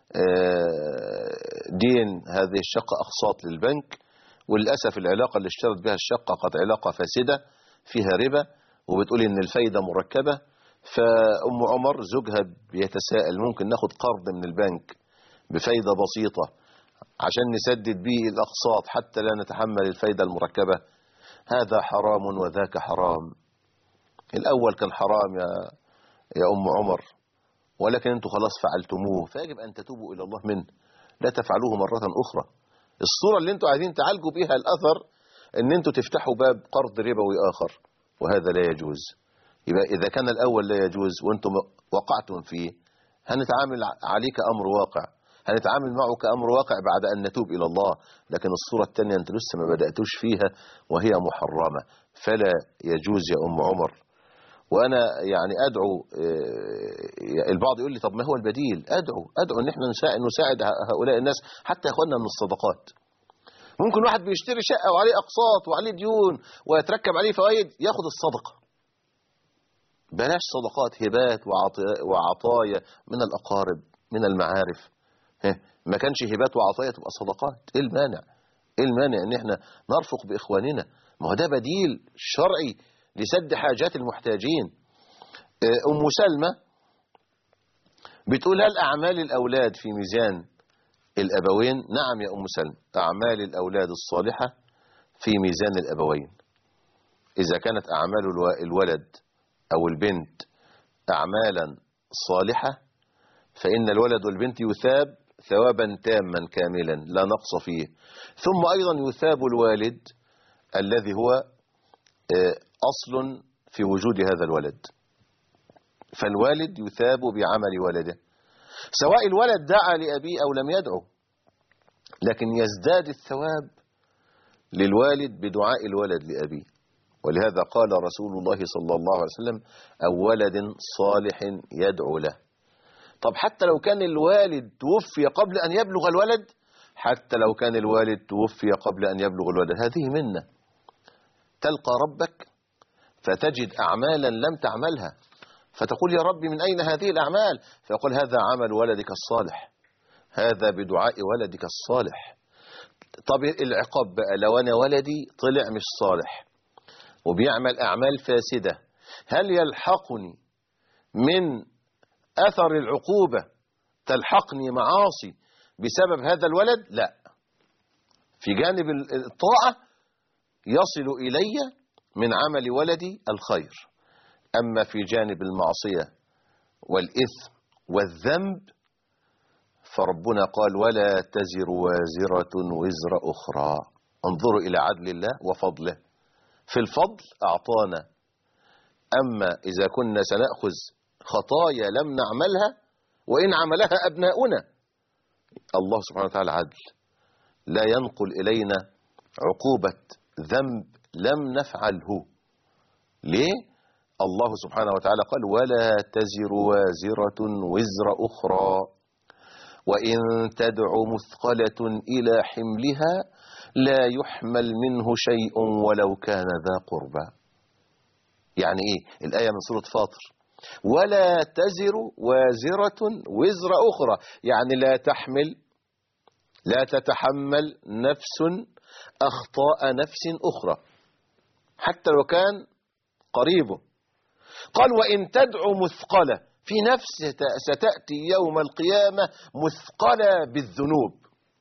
دين هذه الشقة أقساط للبنك، وللأسف العلاقة اللي اشترت بها الشقة قد علاقة فاسدة فيها ربا وبتقول إن الفايدة مركبة. فأم عمر زوجها بيتساءل ممكن ناخد قرض من البنك بفايدة بسيطة عشان نسدد به الأقساط حتى لا نتحمل الفايدة المركبة؟ هذا حرام وذاك حرام. الأول كان حرام يا يا أم عمر، ولكن أنتم خلاص فعلتموه فيجب أن تتوبوا إلى الله منه، لا تفعلوه مرة أخرى. الصورة اللي أنتم عايزين تعالجوا بها الأثر أن أنتم تفتحوا باب قرض ربوي آخر، وهذا لا يجوز. يبقى إذا كان الأول لا يجوز وأنتم وقعتم فيه هنتعامل عليه كأمر واقع، هنتعامل معه كأمر واقع بعد أن نتوب إلى الله. لكن الصورة الثانية أنت لسه ما بدأتوش فيها وهي محرمة، فلا يجوز يا أم عمر. وأنا يعني أدعو، البعض يقول لي طب ما هو البديل؟ أدعو أدعو أن احنا نساعد هؤلاء الناس حتى ياخدنا من الصدقات. ممكن واحد بيشتري شقة وعليه أقساط وعليه ديون ويتركب عليه فوائد ياخد الصدقة. بلاش صدقات، هبات وعطايا من الأقارب من المعارف. ما كانش هبات وعطايا تبقى صدقات، إيه المانع؟ إيه المانع إن احنا نرفق بإخواننا؟ ما هو ده بديل شرعي لسد حاجات المحتاجين. أم سلمة بتقول هل أعمال الأولاد في ميزان الأبوين؟ نعم يا أم سلمة، أعمال الأولاد الصالحة في ميزان الأبوين. إذا كانت أعمال الولد أو البنت أعمالا صالحة فإن الولد والبنت يثاب ثوابا تاما كاملا لا نقص فيه. ثم أيضا يثاب الوالد الذي هو أصل في وجود هذا الولد، فالوالد يثاب بعمل ولده سواء الولد دعا لأبيه أو لم يدعو، لكن يزداد الثواب للوالد بدعاء الولد لأبيه. ولهذا قال رسول الله صلى الله عليه وسلم أو ولد صالح يدعو له. طب حتى لو كان الوالد توفي قبل أن يبلغ الولد، حتى لو كان الوالد توفي قبل أن يبلغ الولد، هذه منة. تلقى ربك فتجد أعمالا لم تعملها فتقول يا ربي من أين هذه الأعمال؟ فيقول هذا عمل ولدك الصالح، هذا بدعاء ولدك الصالح. طب العقاب بقى لو أنا ولدي طلع مش صالح وبيعمل أعمال فاسدة، هل يلحقني من أثر العقوبة تلحقني معاصي بسبب هذا الولد؟ لا. في جانب الطاعة يصل إلي من عمل ولدي الخير، أما في جانب المعصية والإثم والذنب فربنا قال ولا تزر وازرة وزر أخرى. انظروا إلى عدل الله وفضله، في الفضل أعطانا، أما إذا كنا سنأخذ خطايا لم نعملها وإن عملها أبناؤنا، الله سبحانه وتعالى عدل لا ينقل إلينا عقوبة ذنب لم نفعله. ليه؟ الله سبحانه وتعالى قال ولا تزر وازرة وزر أخرى وإن تدع مثقلة إلى حملها لا يحمل منه شيء ولو كان ذا قربى. يعني إيه؟ الآية من سورة فاطر ولا تزر وازرة وزر أخرى، يعني لا تحمل لا تتحمل نفس أخطاء نفس أخرى حتى لو كان قريبه. قال وإن تدعو مثقلة، في نفس ستأتي يوم القيامة مثقلة بالذنوب،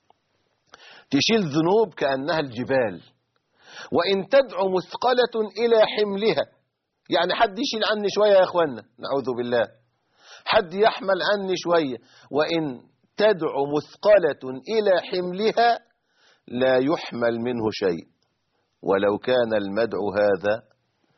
تشيل ذنوب كأنها الجبال. وإن تدعو مثقلة إلى حملها، يعني حد يشيل عني شوية يا أخوانا، نعوذ بالله، حد يحمل عني شوية. وإن تدعو مثقلة إلى حملها لا يحمل منه شيء ولو كان المدعو هذا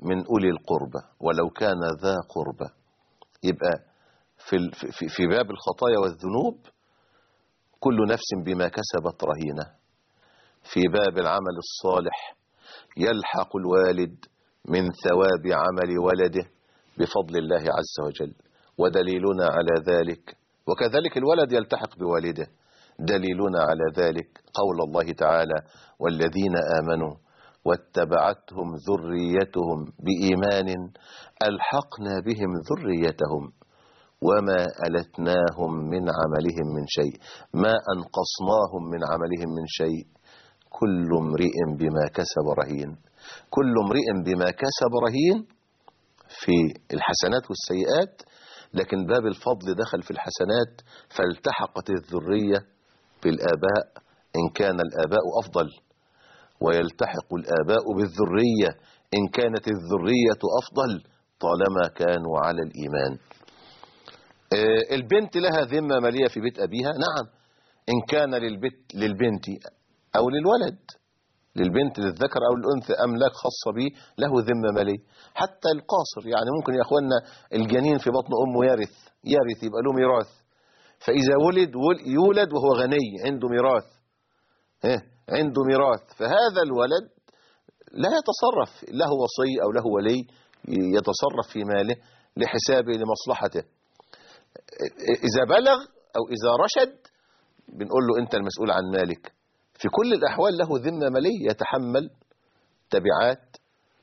من أولي القربى ولو كان ذا قربى. يبقى في في في باب الخطايا والذنوب كل نفس بما كسبت رهينة. في باب العمل الصالح يلحق الوالد من ثواب عمل ولده بفضل الله عز وجل، ودليلنا على ذلك وكذلك الولد يلتحق بوالده. دليلنا على ذلك قول الله تعالى: والذين آمنوا واتبعتهم ذريتهم بإيمان ألحقنا بهم ذريتهم وما ألتناهم من عملهم من شيء ما أنقصناهم من عملهم من شيء كل امرئ بما كسب رهين. كل امرئ بما كسب رهين في الحسنات والسيئات، لكن باب الفضل دخل في الحسنات فالتحقت الذرية بالآباء إن كان الآباء أفضل، ويلتحق الآباء بالذرية إن كانت الذرية أفضل طالما كانوا على الإيمان. البنت لها ذمة مالية في بيت أبيها، نعم، إن كان للبت للبنت أو للولد، للبنت للذكر أو للأنثى أملاك خاصة به له ذمة مالية. حتى القاصر يعني ممكن يا أخوانا الجنين في بطن أمه يرث يرث يبقى له ميراث، فإذا ولد يولد وهو غني عنده ميراث، عنده ميراث، فهذا الولد لا يتصرف، له وصي أو له ولي يتصرف في ماله لحسابه لمصلحته. إذا بلغ أو إذا رشد بنقول له أنت المسؤول عن مالك. في كل الأحوال له ذمة مالية يتحمل تبعات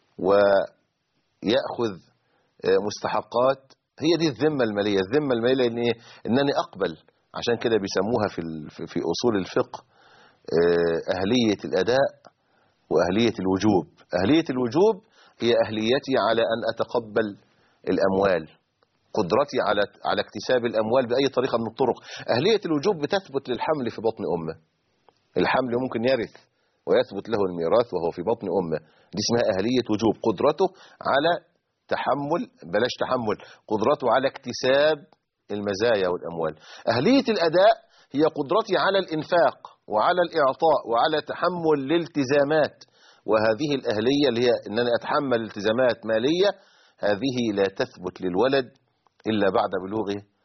ويأخذ مستحقات. هي دي الذمة المالية. الذمة المالية إن إيه؟ إنني أقبل. عشان كده بيسموها في في أصول الفقه أهلية الأداء وأهلية الوجوب. أهلية الوجوب هي أهليتي على أن أتقبل الأموال، قدرتي على على اكتساب الأموال بأي طريقة من الطرق. أهلية الوجوب بتثبت للحمل في بطن أمه. الحمل ممكن يرث ويثبت له الميراث وهو في بطن أمه، دي اسمها أهلية وجوب. قدرته على تحمل بلاش تحمل قدرته على اكتساب المزايا والأموال. أهلية الأداء هي قدرتي على الإنفاق وعلى الإعطاء وعلى تحمل الالتزامات. وهذه الأهلية اللي هي أنني أتحمل التزامات مالية، هذه لا تثبت للولد إلا بعد بلوغ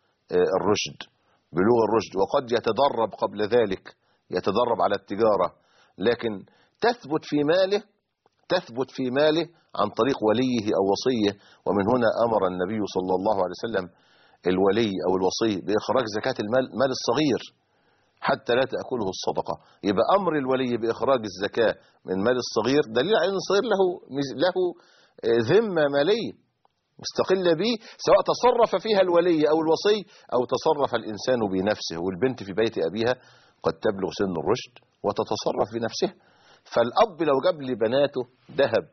الرشد بلوغ الرشد وقد يتدرب قبل ذلك، يتدرب على التجارة، لكن تثبت في ماله تثبت في ماله عن طريق وليه أو وصيه. ومن هنا أمر النبي صلى الله عليه وسلم الولي أو الوصي بإخراج زكاة المال مال الصغير حتى لا تأكله الصدقة. يبقى أمر الولي بإخراج الزكاة من مال الصغير دليل على أن الصغير له له ذمة مالية مستقلة به، سواء تصرف فيها الولي أو الوصي أو تصرف الإنسان بنفسه. والبنت في بيت أبيها قد تبلغ سن الرشد وتتصرف بنفسها. فالأب لو جاب لبناته ذهب،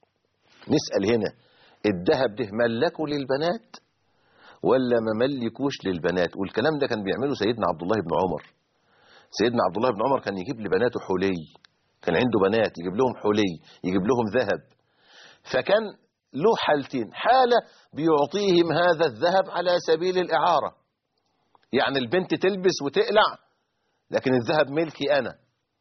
نسأل هنا الذهب ده ملكه للبنات ولا ما ملكوش للبنات؟ والكلام ده كان بيعمله سيدنا عبد الله بن عمر. سيدنا عبد الله بن عمر كان يجيب لبناته حلي، كان عنده بنات يجيب لهم حلي يجيب لهم ذهب. فكان له حالتين: حالة بيعطيهم هذا الذهب على سبيل الإعارة، يعني البنت تلبس وتقلع لكن الذهب ملكي أنا،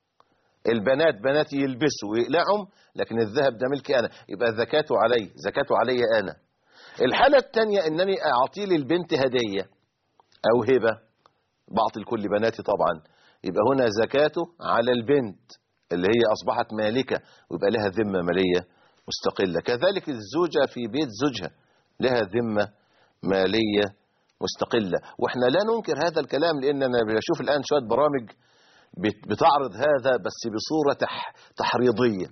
البنات بناتي يلبسوا ويقلعهم لكن الذهب ده ملكي أنا، يبقى زكاته علي زكاته علي أنا. الحالة الثانية أنني أعطي للبنت هدية أو هبة، بعطي لكل بناتي طبعا، يبقى هنا زكاته على البنت اللي هي أصبحت مالكة ويبقى لها ذمة مالية مستقلة. كذلك الزوجة في بيت زوجها لها ذمة مالية مستقلة. وإحنا لا ننكر هذا الكلام، لأننا بنشوف الآن شوية برامج بتعرض هذا بس بصورة تح تحريضية،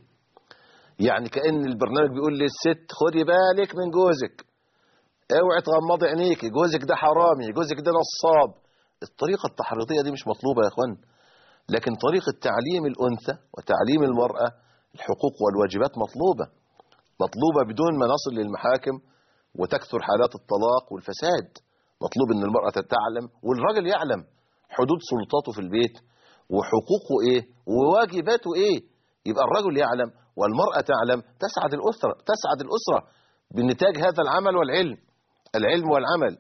يعني كأن البرنامج بيقول للست خدي بالك من جوزك، اوعي تغمضي عينيكي، جوزك ده حرامي، جوزك ده نصاب. الطريقة التحريضية دي مش مطلوبة يا اخوان، لكن طريقة تعليم الأنثى وتعليم المرأة الحقوق والواجبات مطلوبة مطلوبة بدون ما نصل للمحاكم وتكثر حالات الطلاق والفساد. مطلوب ان المرأة تعلم والراجل يعلم حدود سلطاته في البيت وحقوقه ايه وواجباته ايه. يبقى الرجل يعلم والمرأة تعلم، تسعد الأسرة تسعد الأسرة بنتاج هذا العمل والعلم العلم والعمل.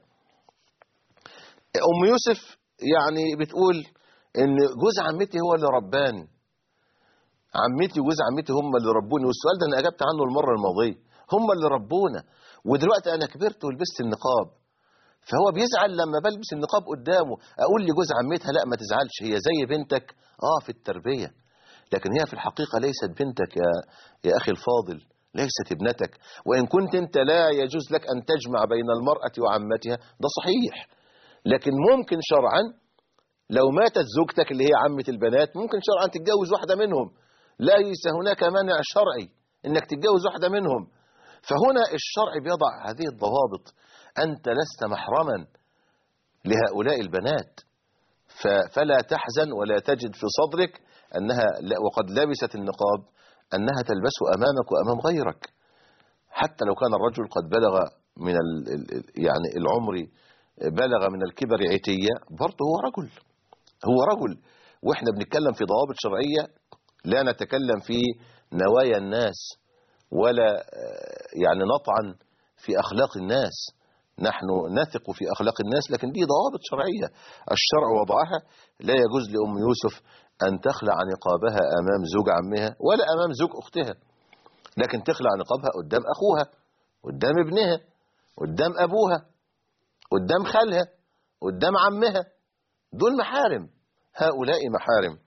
أم يوسف يعني بتقول ان جوز عمتي هو اللي رباني، عمتي وجوز عمتي هم اللي ربوني. والسؤال ده انا اجبت عنه المرة الماضية، هم اللي ربونا، ودلوقتي أنا كبرت ولبست النقاب، فهو بيزعل لما بلبس النقاب قدامه. أقول لجوز عمتها لا ما تزعلش، هي زي بنتك آه في التربية، لكن هي في الحقيقة ليست بنتك يا, يا أخي الفاضل، ليست ابنتك. وإن كنت أنت لا يجوز لك أن تجمع بين المرأة وعمتها، ده صحيح، لكن ممكن شرعا لو ماتت زوجتك اللي هي عمة البنات ممكن شرعا تتجوز واحدة منهم، ليس هناك مانع شرعي انك تتجوز واحدة منهم. فهنا الشرع بيضع هذه الضوابط، انت لست محرما لهؤلاء البنات، فلا تحزن ولا تجد في صدرك انها وقد لبست النقاب انها تلبسه امامك وامام غيرك، حتى لو كان الرجل قد بلغ من يعني العمر بلغ من الكبر عتية، برضه هو رجل، هو رجل. واحنا بنتكلم في ضوابط شرعية، لا نتكلم في نوايا الناس ولا يعني نطعن في أخلاق الناس، نحن نثق في أخلاق الناس، لكن دي ضوابط شرعية الشرع وضعها. لا يجوز لأم يوسف أن تخلع نقابها أمام زوج عمها ولا أمام زوج أختها، لكن تخلع نقابها قدام أخوها، قدام ابنها، قدام أبوها، قدام خالها، قدام عمها، دول محارم، هؤلاء محارم.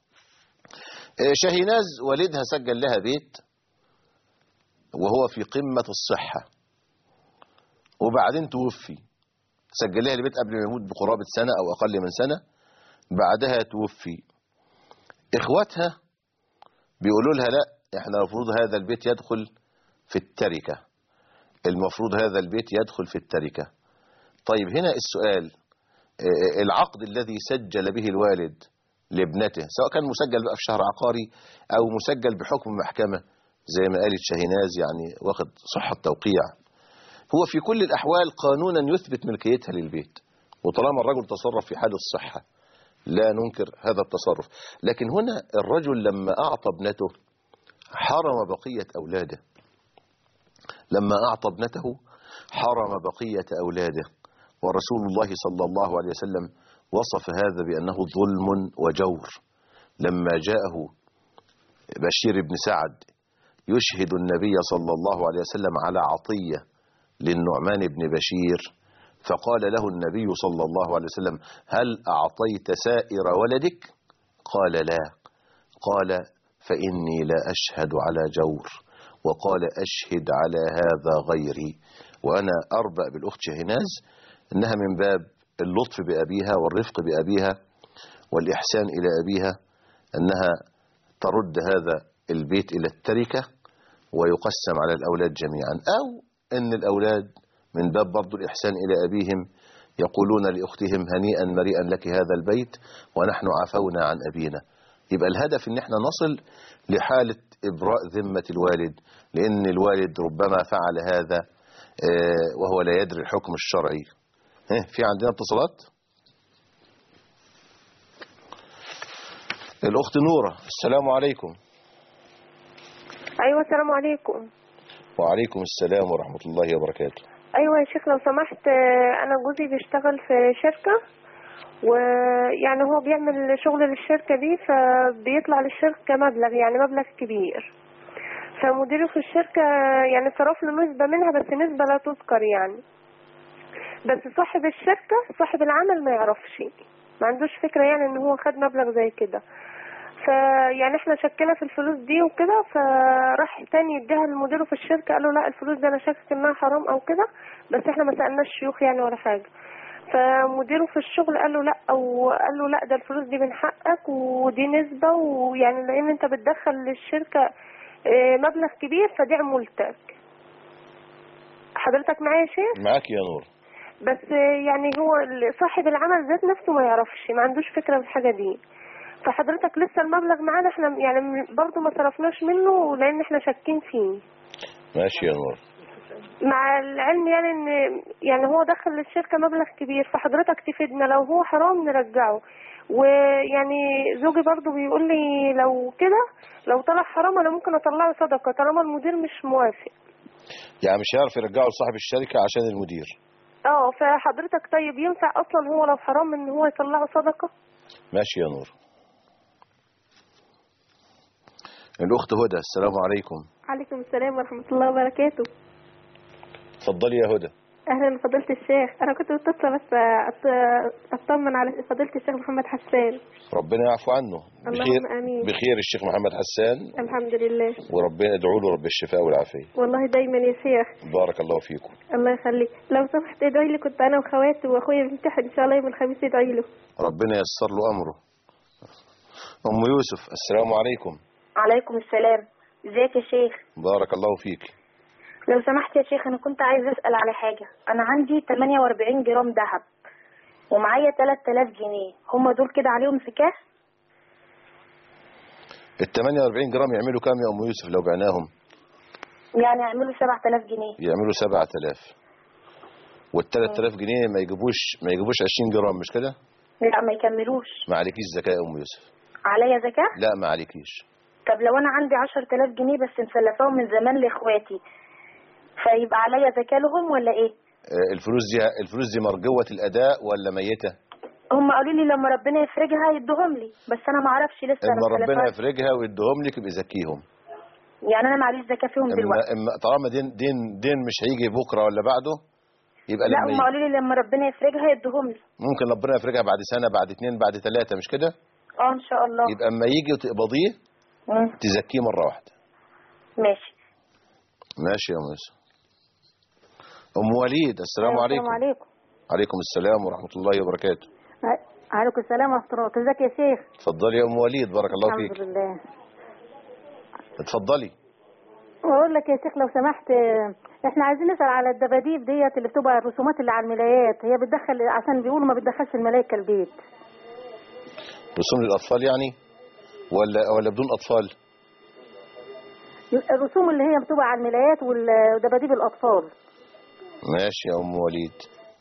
شاهيناز والدها سجل لها بيت وهو في قمة الصحة، وبعدين توفي. سجل لها البيت قبل ما يموت بقرابة سنة أو أقل من سنة، بعدها توفي. إخواتها بيقولوا لها لا، احنا المفروض هذا البيت يدخل في التركة، المفروض هذا البيت يدخل في التركة. طيب هنا السؤال، العقد الذي سجل به الوالد لابنته، سواء كان مسجل بقى في شهر عقاري أو مسجل بحكم محكمة زي ما قالت شاهيناز، يعني واخد صحة توقيع، هو في كل الأحوال قانونا يثبت ملكيتها للبيت، وطالما الرجل تصرف في حال الصحة لا ننكر هذا التصرف. لكن هنا الرجل لما أعطى ابنته حرم بقية أولاده، لما أعطى ابنته حرم بقية أولاده، ورسول الله صلى الله عليه وسلم وصف هذا بأنه ظلم وجور. لما جاءه بشير بن سعد يشهد النبي صلى الله عليه وسلم على عطية للنعمان بن بشير، فقال له النبي صلى الله عليه وسلم: هل أعطيت سائر ولدك؟ قال لا. قال: فإني لا أشهد على جور، وقال: أشهد على هذا غيري. وأنا أربأ بالأخت شاهيناز إنها من باب اللطف بأبيها والرفق بأبيها والإحسان إلى أبيها أنها ترد هذا البيت إلى التركة ويقسم على الأولاد جميعا، أو أن الأولاد من باب برضو الإحسان إلى أبيهم يقولون لأختهم: هنيئا مريئا لك هذا البيت ونحن عفونا عن أبينا. يبقى الهدف ان احنا نصل لحالة إبراء ذمة الوالد، لأن الوالد ربما فعل هذا وهو لا يدري الحكم الشرعي. في عندنا اتصالات. الأخت نورة، السلام عليكم. أيوة السلام عليكم. وعليكم السلام ورحمة الله وبركاته. أيوة يا شيخ لو سمحت، أنا جوزي بيشتغل في شركة، ويعني هو بيعمل شغل للشركة دي، فبيطلع للشركة مبلغ يعني مبلغ كبير، فمديره في الشركة يعني صرف له نسبة منها، بس نسبة لا تذكر يعني، بس صاحب الشركة صاحب العمل ما يعرفش، ما عندوش فكرة يعني ان هو خد مبلغ زي كده. فيعني احنا شكينا في الفلوس دي وكده، فراح تاني يديها لمديره في الشركة، قال له لا الفلوس دي انا شاكك انها حرام او كده، بس احنا ما سألناش شيوخ يعني ولا حاجة. فمديره في الشغل قال له لا، او قال له لا ده الفلوس دي من حقك ودي نسبة، ويعني لان انت بتدخل للشركة مبلغ كبير فدي عمولتك. حضرتك معايا يا شيخ؟ معاك يا نور. بس يعني هو صاحب العمل ذات نفسه ما يعرفش، ما عندوش فكرة بالحاجة دي. فحضرتك لسه المبلغ معانا احنا يعني برضو ما صرفناش منه لان احنا شاكين فيه. ماشي يا نور. مع العلم يعني ان يعني هو دخل للشركة مبلغ كبير، فحضرتك تفيدنا لو هو حرام نرجعه. ويعني زوجي برضو بيقول لي لو كده لو طلع حرام انا ممكن اطلعه صدقة طالما المدير مش موافق. يعني مش هيعرف يرجعه لصاحب الشركة عشان المدير. اه فحضرتك طيب ينفع اصلا هو لو حرام ان هو يطلعه صدقة؟ ماشي يا نور. الأخت هدى، السلام عليكم. عليكم السلام ورحمة الله وبركاته. اتفضلي يا هدى. أهلا فضيلة الشيخ، أنا كنت متصلة بس أطمن على فضيلة الشيخ محمد حسان. ربنا يعفو عنه. اللهم آمين. بخير الشيخ محمد حسان. الحمد لله. وربنا ادعوا له رب الشفاء والعافية. والله دايما يا شيخ. بارك الله فيكم. الله يخليك، لو سمحت ادعي لي، كنت أنا وخواتي وأخويا بنمتحن إن شاء الله يوم الخميس، ادعي له. ربنا ييسر له أمره. أم يوسف السلام عليكم. عليكم السلام، ازيك يا شيخ؟ بارك الله فيك. لو سمحت يا شيخ، أنا كنت عايزة أسأل على حاجة. أنا عندي ثمانية وأربعين جرام ذهب ومعايا ثلاثة آلاف جنيه، هم دول كده عليهم زكاة؟ ال ثمانية وأربعين جرام يعملوا كام يا أم يوسف لو بعناهم؟ يعني يعملوا سبعة آلاف جنيه. يعملوا سبعة آلاف. وال ثلاثة آلاف جنيه ما يجيبوش ما يجيبوش عشرين جرام، مش كده؟ لا ما يكملوش. ما عليكيش زكاة يا أم يوسف. عليا زكاة؟ لا ما عليكيش. طب لو أنا عندي عشرة آلاف جنيه بس مسلفاهم من زمان لإخواتي، فيبقى عليا زكاة لهم ولا ايه؟ الفلوس دي الفلوس دي مرجوة الاداء ولا ميتة؟ هم قالوا لي لما ربنا يفرجها يدوهم لي، بس انا ما اعرفش لسه. لما ربنا يفرجها ويدوهم لك يبقى زكيهم. يعني انا معليش زكاة فيهم دلوقتي. اما طالما دين دين دين مش هيجي بكره ولا بعده يبقى لا، هم قالوا لي لما ربنا يفرجها يدوهم لي. ممكن ربنا يفرجها بعد سنة، بعد اتنين، بعد ثلاثة، مش كده؟ اه ان شاء الله. يبقى اما يجي وتقبضيه تزكيه مرة واحدة. ماشي. ماشي يا موسى. أم وليد السلام عليكم. السلام عليكم. عليكم السلام ورحمة الله وبركاته. عليكم السلام ورحمة الله. ازيك يا شيخ؟ اتفضلي يا أم وليد بارك الله فيك. الحمد لله. اتفضلي. واقول لك يا شيخ لو سمحت، احنا عايزين نسأل على الدباديب ديت اللي بتبقى الرسومات اللي على الملايات، هي بتدخل عشان بيقولوا ما بتدخلش الملايكة البيت. رسوم للأطفال يعني ولا ولا بدون أطفال؟ الرسوم اللي هي بتبقى على الملايات ودباديب الأطفال. ماشي يا أم وليد.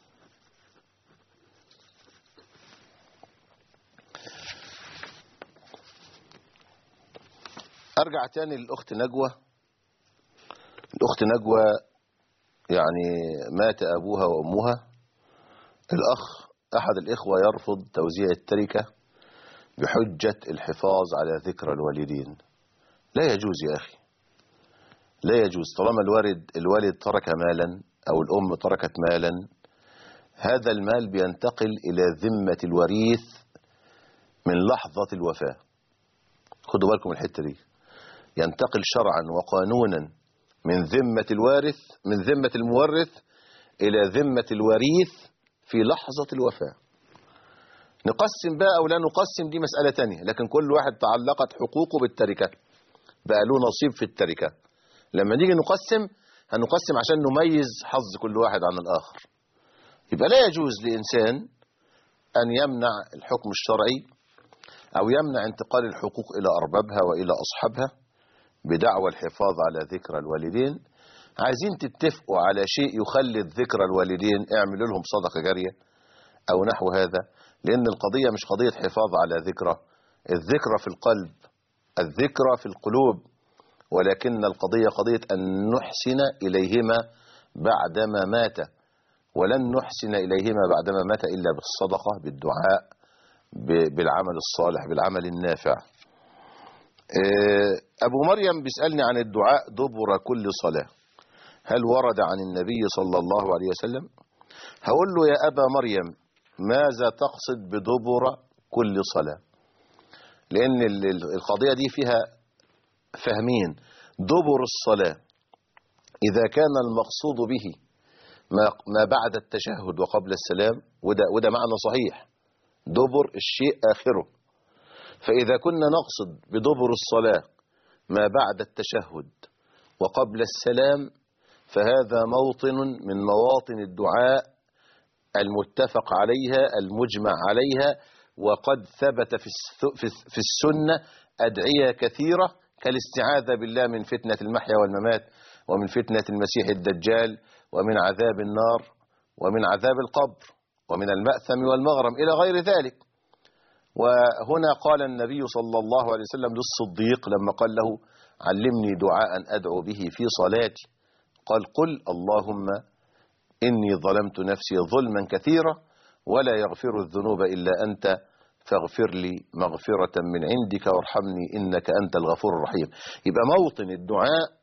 أرجع تاني للأخت نجوى. الأخت نجوى يعني مات أبوها وأمها. الأخ أحد الإخوة يرفض توزيع التركة بحجة الحفاظ على ذكرى الوالدين. لا يجوز يا أخي، لا يجوز. طالما الوالد الوالد ترك مالا أو الأم تركت مالا، هذا المال بينتقل إلى ذمة الوريث من لحظة الوفاة. خدوا بالكم الحتة دي، ينتقل شرعا وقانونا من ذمة الوارث من ذمة المورث إلى ذمة الوريث في لحظة الوفاة. نقسم بقى أو لا نقسم دي مسألة تانية، لكن كل واحد تعلقت حقوقه بالتركة بقى له نصيب في التركة. لما نيجي نقسم هنقسم عشان نميز حظ كل واحد عن الآخر. يبقى لا يجوز لإنسان أن يمنع الحكم الشرعي أو يمنع انتقال الحقوق إلى أربابها وإلى أصحابها بدعوى الحفاظ على ذكرى الوالدين. عايزين تتفقوا على شيء يخلد ذكرى الوالدين، اعملوا لهم صدقة جارية أو نحو هذا، لأن القضية مش قضية حفاظ على ذكرى. الذكرى في القلب، الذكرى في القلوب، ولكن القضية قضية أن نحسن إليهما بعدما مات، ولن نحسن إليهما بعدما مات إلا بالصدقة، بالدعاء، بالعمل الصالح، بالعمل النافع. أبو مريم بيسألني عن الدعاء دبر كل صلاة، هل ورد عن النبي صلى الله عليه وسلم؟ هقول له يا أبا مريم ماذا تقصد بدبر كل صلاة؟ لأن القضية دي فيها فهمين. دبر الصلاة إذا كان المقصود به ما بعد التشهد وقبل السلام، وده, وده معنى صحيح، دبر الشيء آخره. فإذا كنا نقصد بدبر الصلاة ما بعد التشهد وقبل السلام، فهذا موطن من مواطن الدعاء المتفق عليها المجمع عليها، وقد ثبت في السنة أدعية كثيرة كالاستعاذة بالله من فتنة المحيا والممات، ومن فتنة المسيح الدجال، ومن عذاب النار، ومن عذاب القبر، ومن المأثم والمغرم إلى غير ذلك. وهنا قال النبي صلى الله عليه وسلم للصديق لما قال له علمني دعاء أدعو به في صلاتي، قال قل اللهم إني ظلمت نفسي ظلما كثيرا ولا يغفر الذنوب إلا أنت فاغفر لي مغفرة من عندك وارحمني إنك أنت الغفور الرحيم. يبقى موطن الدعاء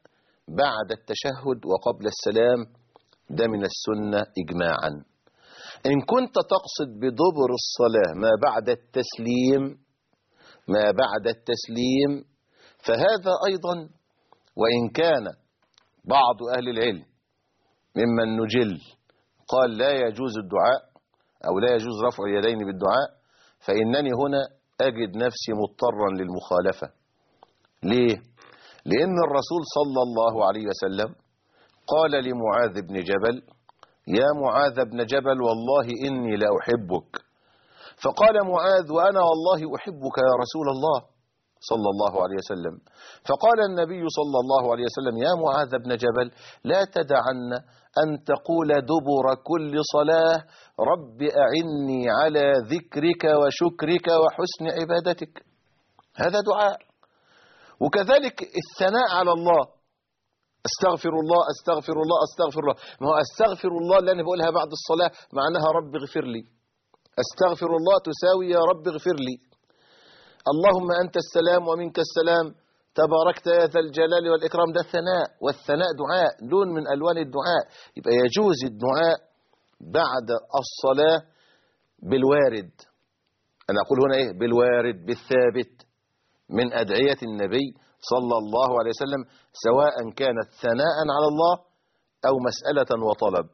بعد التشهد وقبل السلام ده من السنة إجماعا. إن كنت تقصد بدبر الصلاة ما بعد التسليم ما بعد التسليم فهذا أيضا، وإن كان بعض أهل العلم ممن نجل قال لا يجوز الدعاء أو لا يجوز رفع اليدين بالدعاء، فإنني هنا أجد نفسي مضطرا للمخالفة. ليه؟ لأن الرسول صلى الله عليه وسلم قال لمعاذ بن جبل: يا معاذ بن جبل والله إني لأحبك. فقال معاذ: وأنا والله أحبك يا رسول الله صلى الله عليه وسلم. فقال النبي صلى الله عليه وسلم: يا معاذ بن جبل لا تدعن أن تقول دبر كل صلاة رب أعني على ذكرك وشكرك وحسن عبادتك. هذا دعاء. وكذلك الثناء على الله: استغفر الله استغفر الله استغفر الله. ما هو استغفر الله اللي أنا بقولها بعد الصلاة معناها رب اغفر لي. استغفر الله تساوي يا رب اغفر لي. اللهم أنت السلام ومنك السلام تباركت يا ذا الجلال والإكرام. ده ثناء، والثناء دعاء، لون من ألوان الدعاء. يبقى يجوز الدعاء بعد الصلاة بالوارد. أنا أقول هنا إيه؟ بالوارد بالثابت من أدعية النبي صلى الله عليه وسلم، سواء كانت ثناء على الله أو مسألة وطلب.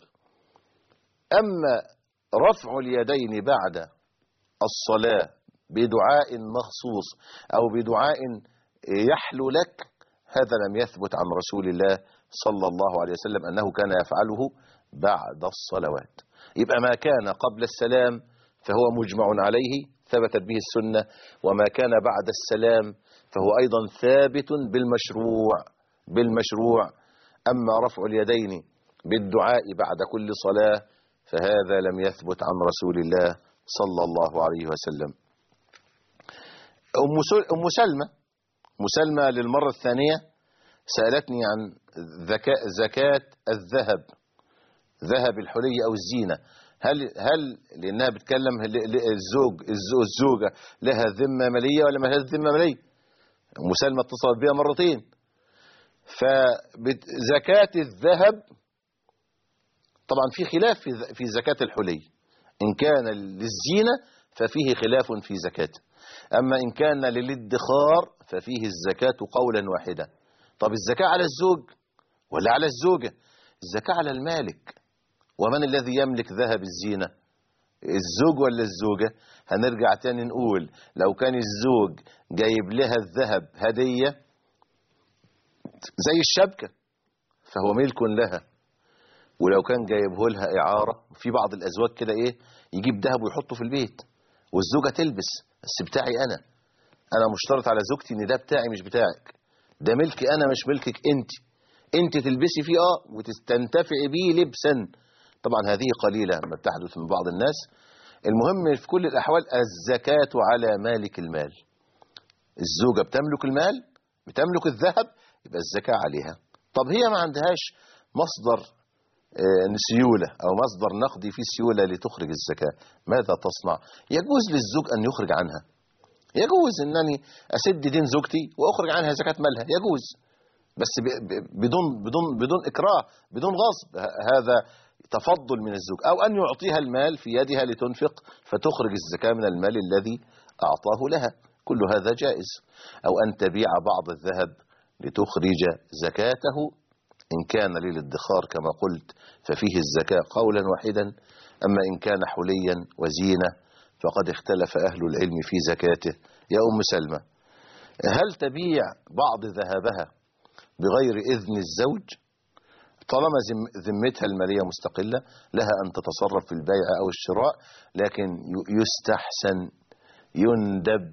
أما رفع اليدين بعد الصلاة بدعاء مخصوص أو بدعاء يحلو لك، هذا لم يثبت عن رسول الله صلى الله عليه وسلم أنه كان يفعله بعد الصلوات. يبقى ما كان قبل السلام فهو مجمع عليه ثبتت به السنة، وما كان بعد السلام فهو أيضا ثابت بالمشروع بالمشروع. أما رفع اليدين بالدعاء بعد كل صلاة فهذا لم يثبت عن رسول الله صلى الله عليه وسلم. أم سلمة مسلمة للمرة الثانية سألتني عن زكاة الذهب، ذهب الحلي أو الزينة. هل هل لأنها بتكلم الزوج الزوجة لها ذمة مالية ولا ما لها ذمة مالية؟ مسلمة اتصلت بها مرتين. فزكاة الذهب طبعا في خلاف في زكاة الحلي. إن كان للزينة ففيه خلاف في زكاته، أما إن كان للادخار ففيه الزكاة قولا واحدا. طب الزكاة على الزوج ولا على الزوجة؟ الزكاة على المالك. ومن الذي يملك ذهب الزينة؟ الزوج ولا الزوجة؟ هنرجع تاني نقول لو كان الزوج جايب لها الذهب هدية زي الشبكة فهو ملك لها، ولو كان جايبه لها إعارة. في بعض الأزواج كده إيه يجيب ذهب ويحطه في البيت والزوجة تلبس، بس بتاعي أنا أنا مشترط على زوجتي إن ده بتاعي مش بتاعك، ده ملكي أنا مش ملكك أنت أنت تلبسي فيه آه وتستنتفعي بيه لبسا. طبعا هذه قليلة ما بتحدث من بعض الناس. المهم في كل الأحوال الزكاة على مالك المال. الزوجة بتملك المال بتملك الذهب يبقى الزكاة عليها. طب هي ما عندهاش مصدر سيولة أو مصدر نقدي فيه سيولة لتخرج الزكاة، ماذا تصنع؟ يجوز للزوج أن يخرج عنها. يجوز أنني أسد دين زوجتي وأخرج عنها زكاة مالها، يجوز، بس بدون بدون بدون إكراه بدون غصب. هذا تفضل من الزوج. أو أن يعطيها المال في يدها لتنفق فتخرج الزكاة من المال الذي أعطاه لها، كل هذا جائز. أو أن تبيع بعض الذهب لتخرج زكاته إن كان للادخار كما قلت ففيه الزكاة قولا واحدا. أما إن كان حليا وزينة فقد اختلف أهل العلم في زكاته. يا أم سلمة، هل تبيع بعض ذهبها بغير إذن الزوج؟ طالما ذمتها المالية مستقلة لها أن تتصرف في البيع أو الشراء، لكن يستحسن يندب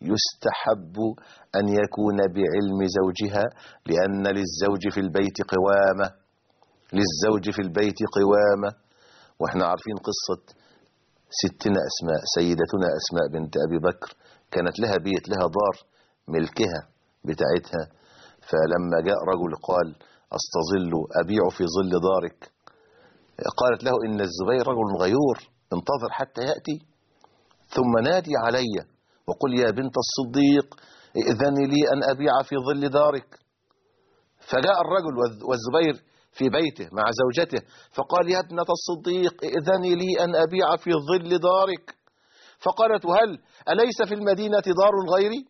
يستحب أن يكون بعلم زوجها، لأن للزوج في البيت قوامة للزوج في البيت قوامة. وإحنا عارفين قصة ستنا أسماء، سيدتنا أسماء بنت أبي بكر، كانت لها بيت لها دار ملكها بتاعتها. فلما جاء رجل قال أستظل أبيع في ظل دارك، قالت له إن الزبير رجل غيور انتظر حتى يأتي ثم نادي علي وقل يا بنت الصديق ائذن لي أن أبيع في ظل دارك. فجاء الرجل والزبير في بيته مع زوجته فقال يا ابنة الصديق ائذني لي أن أبيع في ظل دارك. فقالت هل أليس في المدينة دار غيري؟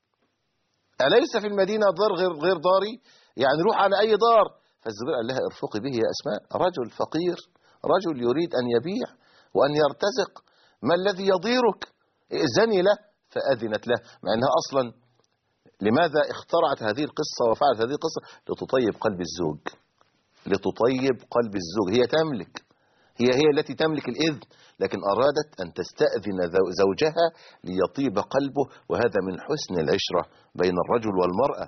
أليس في المدينة دار غير, غير داري؟ يعني روح على أي دار. فالزبير قال لها ارفقي به يا أسماء، رجل فقير، رجل يريد أن يبيع وأن يرتزق، ما الذي يضيرك؟ ائذني له. فأذنت له، مع أنها أصلا لماذا اخترعت هذه القصة وفعلت هذه القصة؟ لتطيب قلب الزوج، لتطيب قلب الزوج. هي تملك، هي هي التي تملك الإذن، لكن أرادت أن تستأذن زوجها ليطيب قلبه، وهذا من حسن العشرة بين الرجل والمرأة.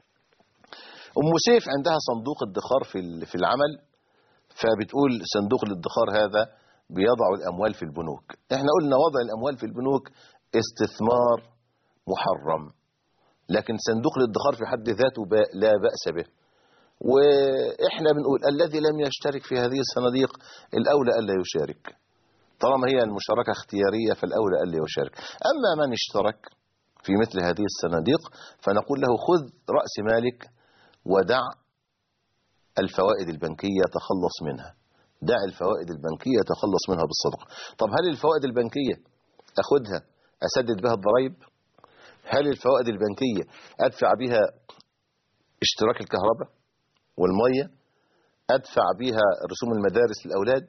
أم سيف عندها صندوق ادخار في في العمل، فبتقول صندوق الادخار هذا بيضع الأموال في البنوك. احنا قلنا وضع الأموال في البنوك استثمار محرم، لكن صندوق الادخار في حد ذاته لا بأس به. وإحنا بنقول الذي لم يشترك في هذه الصناديق الأولى ألا يشارك، طالما هي المشاركة اختيارية فالأولى ألا يشارك. أما من اشترك في مثل هذه الصناديق فنقول له خذ رأس مالك ودع الفوائد البنكية تخلص منها، دع الفوائد البنكية تخلص منها بالصدقة. طب هل الفوائد البنكية أخذها أسدد بها الضرائب؟ هل الفوائد البنكية أدفع بها اشتراك الكهرباء والمية؟ أدفع بها رسوم المدارس للأولاد؟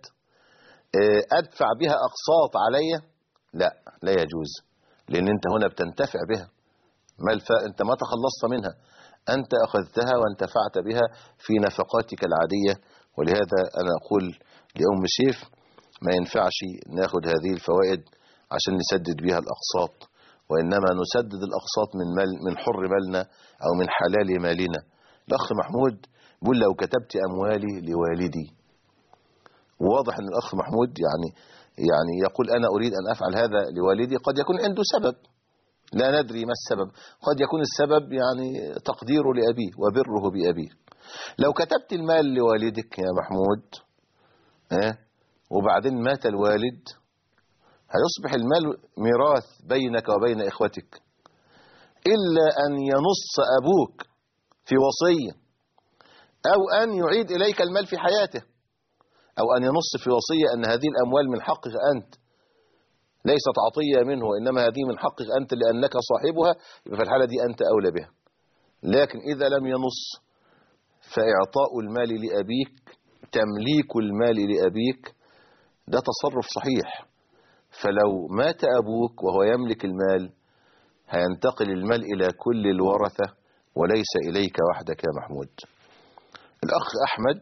أدفع بها أقساط عليا؟ لا، لا يجوز، لأن أنت هنا بتنتفع بها، ما الف... أنت ما تخلصت منها، أنت أخذتها وانتفعت بها في نفقاتك العادية. ولهذا أنا أقول لأم سيف ما ينفعش ناخد هذه الفوائد عشان نسدد بها الأقساط، وإنما نسدد الأقساط من مال من حر مالنا أو من حلال مالنا. الأخ محمود بيقول لو كتبت أموالي لوالدي، وواضح أن الأخ محمود يعني يعني يقول أنا أريد أن أفعل هذا لوالدي، قد يكون عنده سبب لا ندري ما السبب، قد يكون السبب يعني تقديره لأبيه وبره بأبيه. لو كتبت المال لوالدك يا محمود اه وبعدين مات الوالد، هيصبح المال ميراث بينك وبين إخوتك، إلا أن ينص أبوك في وصية أو أن يعيد إليك المال في حياته، أو أن ينص في وصية أن هذه الأموال من حقك أنت، ليست عطية منه، إنما هذه من حقك أنت لأنك صاحبها، يبقى في الحالة دي أنت أولى بها. لكن إذا لم ينص فإعطاء المال لأبيك، تمليك المال لأبيك، ده تصرف صحيح. فلو مات أبوك وهو يملك المال هينتقل المال إلى كل الورثة وليس إليك وحدك يا محمود. الأخ أحمد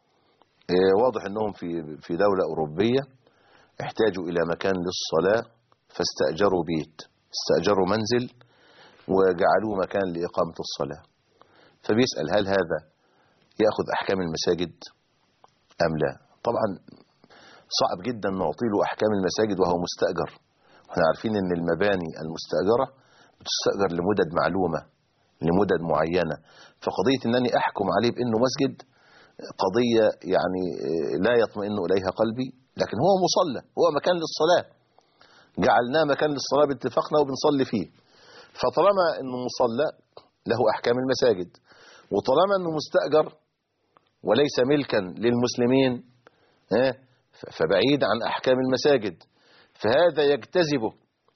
واضح أنهم في في دولة أوروبية احتاجوا إلى مكان للصلاة فاستأجروا بيت، استأجروا منزل وجعلوه مكان لإقامة الصلاة. فبيسأل هل هذا يأخذ أحكام المساجد أم لا؟ طبعا صعب جدا نعطي له أحكام المساجد وهو مستأجر، واحنا عارفين أن المباني المستأجرة بتستأجر لمدد معلومة، لمدد معينة. فقضية أنني أحكم عليه بأنه مسجد قضية يعني لا يطمئن إليها قلبي، لكن هو مصلى، هو مكان للصلاة، جعلناه مكان للصلاة باتفاقنا وبنصلي فيه. فطالما أنه مصلى له أحكام المساجد، وطالما أنه مستأجر وليس ملكا للمسلمين فبعيد عن أحكام المساجد، فهذا يجتذبه،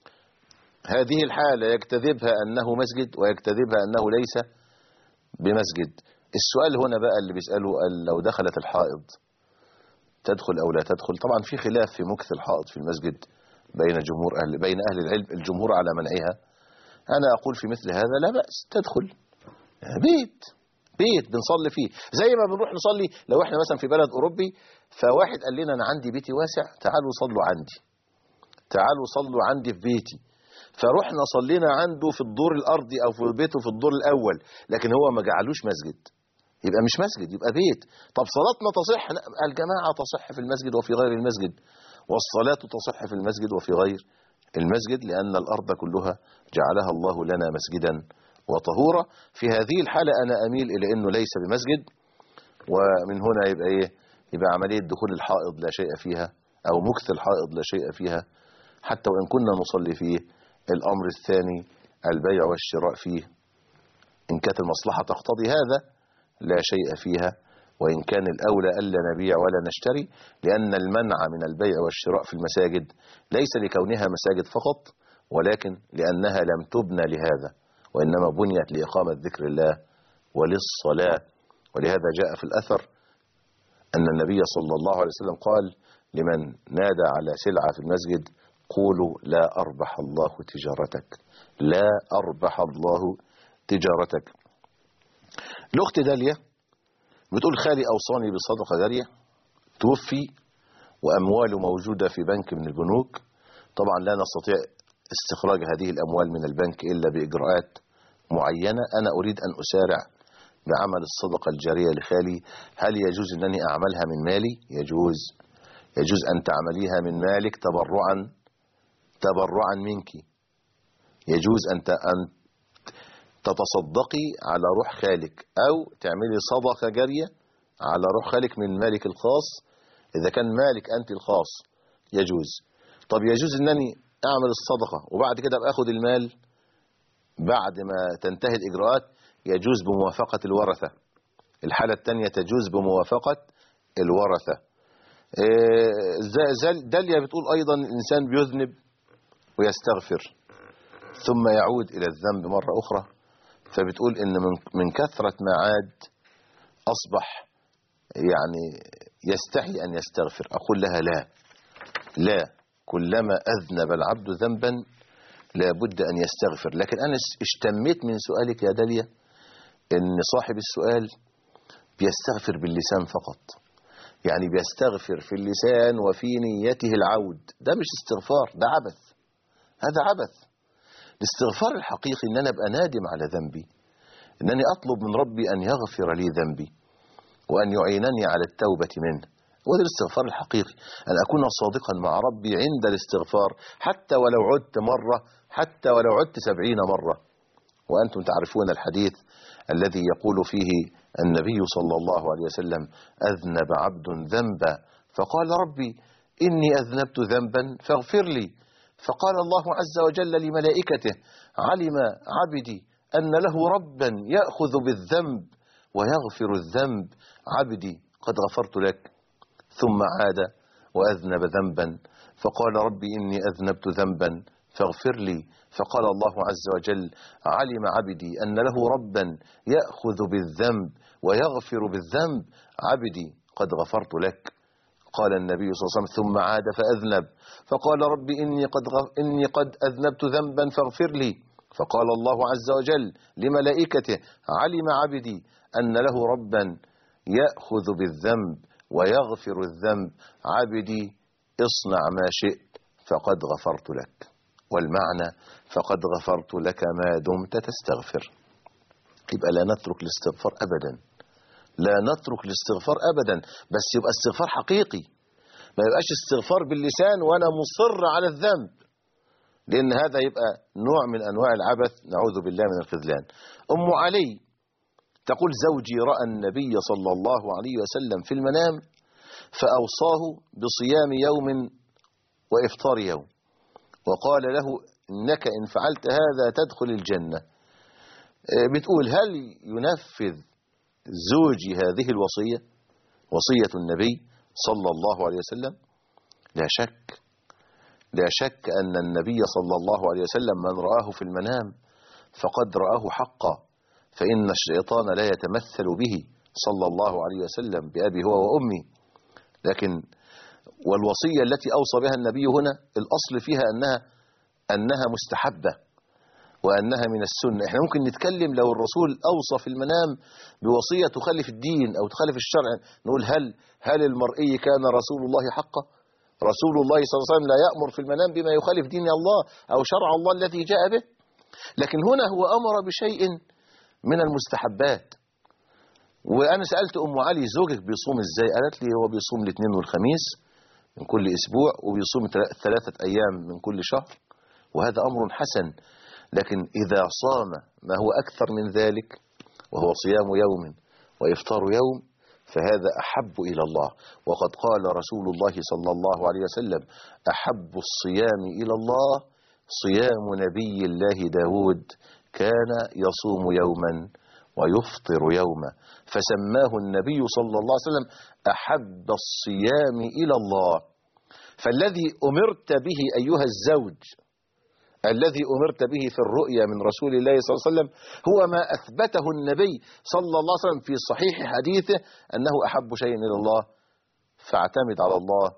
هذه الحالة يجتذبها أنه مسجد ويجتذبها أنه ليس بمسجد. السؤال هنا بقى اللي بيسأله لو دخلت الحائض تدخل أو لا تدخل؟ طبعا في خلاف في مكث الحائض في المسجد بين جمهور أهل بين أهل العلم، الجمهور على منعها. أنا أقول في مثل هذا لا بأس تدخل، بيت بيت بنصلي فيه زي ما بنروح نصلي. لو احنا مثلا في بلد أوروبي فواحد قال لنا أنا عندي بيتي واسع، تعالوا صلوا عندي، تعالوا صلوا عندي في بيتي، فروحنا صلينا عنده في الدور الأرضي أو في بيته في الدور الأول، لكن هو ما جعلوش مسجد، يبقى مش مسجد، يبقى بيت. طب صلاتنا تصح؟ الجماعة تصح في المسجد وفي غير المسجد، والصلاة تصح في المسجد وفي غير المسجد، لأن الأرض كلها جعلها الله لنا مسجدا وطهورا. في هذه الحالة أنا أميل إلى أنه ليس بمسجد، ومن هنا يبقى إيه؟ يبقى عملية دخول الحائض لا شيء فيها، أو مكث الحائض لا شيء فيها، حتى وإن كنا نصلي فيه. الأمر الثاني البيع والشراء فيه، إن كانت المصلحة تقتضي هذا لا شيء فيها، وإن كان الأولى ألا نبيع ولا نشتري، لأن المنع من البيع والشراء في المساجد ليس لكونها مساجد فقط، ولكن لأنها لم تبنى لهذا، وإنما بنيت لإقامة ذكر الله وللصلاة. ولهذا جاء في الأثر أن النبي صلى الله عليه وسلم قال لمن نادى على سلعة في المسجد: قولوا لا أربح الله تجارتك، لا أربح الله تجارتك. الأخت داليا بتقول: خالي أوصاني بصدقة جارية، توفي وأمواله موجودة في بنك من البنوك. طبعا لا نستطيع استخراج هذه الأموال من البنك إلا بإجراءات معينة. أنا أريد أن أسارع بعمل الصدقة الجارية لخالي. هل يجوز أنني أعملها من مالي؟ يجوز. يجوز أن تعمليها من مالك تبرعا تبرعا منك. يجوز أن تتصدقي على روح خالك، أو تعملي صدقة جارية على روح خالك من مالك الخاص. إذا كان مالك أنت الخاص يجوز. طب يجوز أنني أعمل الصدقة وبعد كده أبقى أخذ المال بعد ما تنتهي الإجراءات؟ يجوز بموافقة الورثة. الحالة الثانية تجوز بموافقة الورثة. داليا بتقول أيضا: الإنسان بيذنب ويستغفر ثم يعود إلى الذنب مرة أخرى، فبتقول إن من كثرة ما عاد أصبح يعني يستحي أن يستغفر. أقول لها: لا لا، كلما أذنب العبد ذنبا لابد أن يستغفر. لكن أنا اشتميت من سؤالك يا داليا إن صاحب السؤال بيستغفر باللسان فقط، يعني بيستغفر في اللسان وفي نيته العود. ده مش استغفار، ده عبث، هذا عبث. الاستغفار الحقيقي إن أنا أبقى نادم على ذنبي، إنني أطلب من ربي أن يغفر لي ذنبي وأن يعينني على التوبة منه. وهذا الاستغفار الحقيقي، أن أكون صادقا مع ربي عند الاستغفار، حتى ولو عدت مرة، حتى ولو عدت سبعين مرة. وأنتم تعرفون الحديث الذي يقول فيه النبي صلى الله عليه وسلم: أذنب عبد ذنبا فقال: ربي إني أذنبت ذنبا فاغفر لي. فقال الله عز وجل لملائكته: علم عبدي أن له ربا يأخذ بالذنب ويغفر الذنب، عبدي قد غفرت لك. ثم عاد وأذنب ذنبا فقال: ربي إني أذنبت ذنبا فاغفر لي. فقال الله عز وجل: علم عبدي أن له ربا يأخذ بالذنب ويغفر بالذنب، عبدي قد غفرت لك. قال النبي صلى الله عليه وسلم: ثم عاد فأذنب فقال: ربي إني قد, إني قد أذنبت ذنبا فاغفر لي. فقال الله عز وجل لملائكته: علم عبدي أن له ربا يأخذ بالذنب ويغفر الذنب، عبدي اصنع ما شئت فقد غفرت لك. والمعنى: فقد غفرت لك ما دمت تستغفر. يبقى لا نترك الاستغفار أبدا، لا نترك الاستغفار أبدا، بس يبقى استغفار حقيقي، ما يبقاش استغفار باللسان وأنا مصر على الذنب، لأن هذا يبقى نوع من أنواع العبث، نعوذ بالله من الخذلان. أم علي تقول: زوجي رأى النبي صلى الله عليه وسلم في المنام فأوصاه بصيام يوم وإفطار يوم، وقال له: إنك إن فعلت هذا تدخل الجنة. بتقول: هل ينفذ زوجي هذه الوصية، وصية النبي صلى الله عليه وسلم؟ لا شك، لا شك أن النبي صلى الله عليه وسلم من رآه في المنام فقد رآه حقا، فإن الشيطان لا يتمثل به صلى الله عليه وسلم بأبي هو وأمي. لكن والوصية التي أوصى بها النبي هنا الأصل فيها أنها أنها مستحبة وأنها من السنة. احنا ممكن نتكلم لو الرسول أوصى في المنام بوصية تخالف الدين أو تخالف الشرع، نقول هل هل المرئي كان رسول الله حقا؟ رسول الله صلى الله عليه وسلم لا يأمر في المنام بما يخالف دين الله أو شرع الله الذي جاء به. لكن هنا هو أمر بشيء من المستحبات. وأنا سألت أم علي: زوجك بيصوم إزاي؟ قالت لي: هو بيصوم الاثنين والخميس من كل أسبوع، وبيصوم ثلاثة أيام من كل شهر، وهذا أمر حسن. لكن إذا صام ما هو أكثر من ذلك، وهو صيام يوم وإفطار يوم، فهذا أحب إلى الله. وقد قال رسول الله صلى الله عليه وسلم: أحب الصيام إلى الله صيام نبي الله داود، كان يصوم يوما ويفطر يوما، فسماه النبي صلى الله عليه وسلم أحب الصيام إلى الله. فالذي أمرت به أيها الزوج، الذي أمرت به في الرؤيا من رسول الله صلى الله عليه وسلم، هو ما أثبته النبي صلى الله عليه وسلم في صحيح حديثه أنه أحب شيء إلى الله. فاعتمد على الله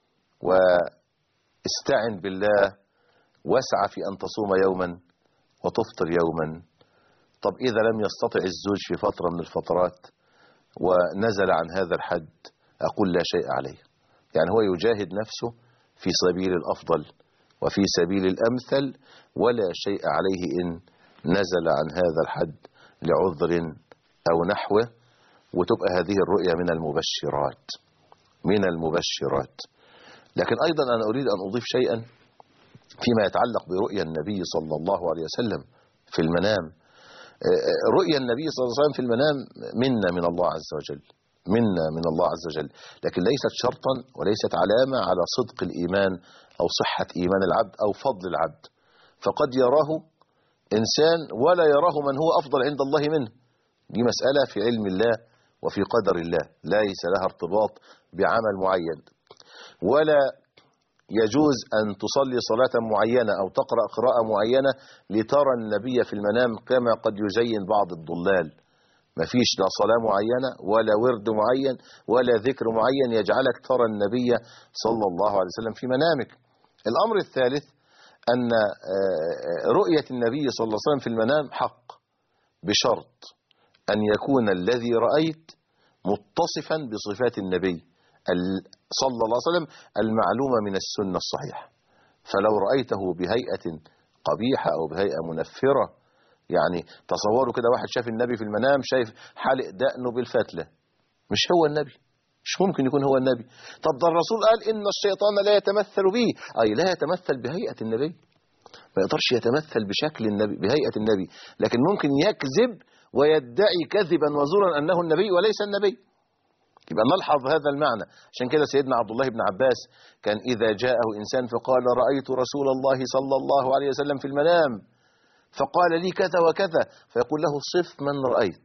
واستعن بالله واسعى في أن تصوم يوما وتفطر يوما. طب إذا لم يستطع الزوج في فترة من الفترات ونزل عن هذا الحد، أقول لا شيء عليه، يعني هو يجاهد نفسه في سبيل الأفضل وفي سبيل الأمثل، ولا شيء عليه إن نزل عن هذا الحد لعذر أو نحوه. وتبقى هذه الرؤية من المبشرات من المبشرات. لكن أيضا أنا أريد أن أضيف شيئا فيما يتعلق برؤيا النبي صلى الله عليه وسلم في المنام. رؤيا النبي صلى الله عليه وسلم في المنام منا من الله عز وجل، منا من الله عز وجل، لكن ليست شرطا وليست علامة على صدق الإيمان أو صحة إيمان العبد أو فضل العبد. فقد يراه إنسان ولا يراه من هو أفضل عند الله منه. دي مسألة في علم الله وفي قدر الله، ليس لها ارتباط بعمل معين. ولا يجوز أن تصلي صلاة معينة أو تقرأ قراءة معينة لترى النبي في المنام كما قد يزين بعض الضلال. ما فيش لا صلاة معينة ولا ورد معين ولا ذكر معين يجعلك ترى النبي صلى الله عليه وسلم في منامك. الأمر الثالث أن رؤية النبي صلى الله عليه وسلم في المنام حق، بشرط أن يكون الذي رأيت متصفا بصفات النبي صلى الله عليه وسلم المعلومة من السنة الصحيحة. فلو رأيته بهيئة قبيحة أو بهيئة منفرة، يعني تصوروا كده واحد شاف النبي في المنام شايف حالق دقنه بالفتلة، مش هو النبي، مش ممكن يكون هو النبي. طب ده الرسول قال إن الشيطان لا يتمثل به، أي لا يتمثل بهيئة النبي، ما يقدرش يتمثل بشكل النبي بهيئة النبي، لكن ممكن يكذب ويدعي كذبا وزورا أنه النبي وليس النبي. يبقى نلحظ هذا المعنى. عشان كده سيدنا عبد الله بن عباس كان إذا جاءه إنسان فقال رأيت رسول الله صلى الله عليه وسلم في المنام فقال لي كذا وكذا، فيقول له صف من رأيت،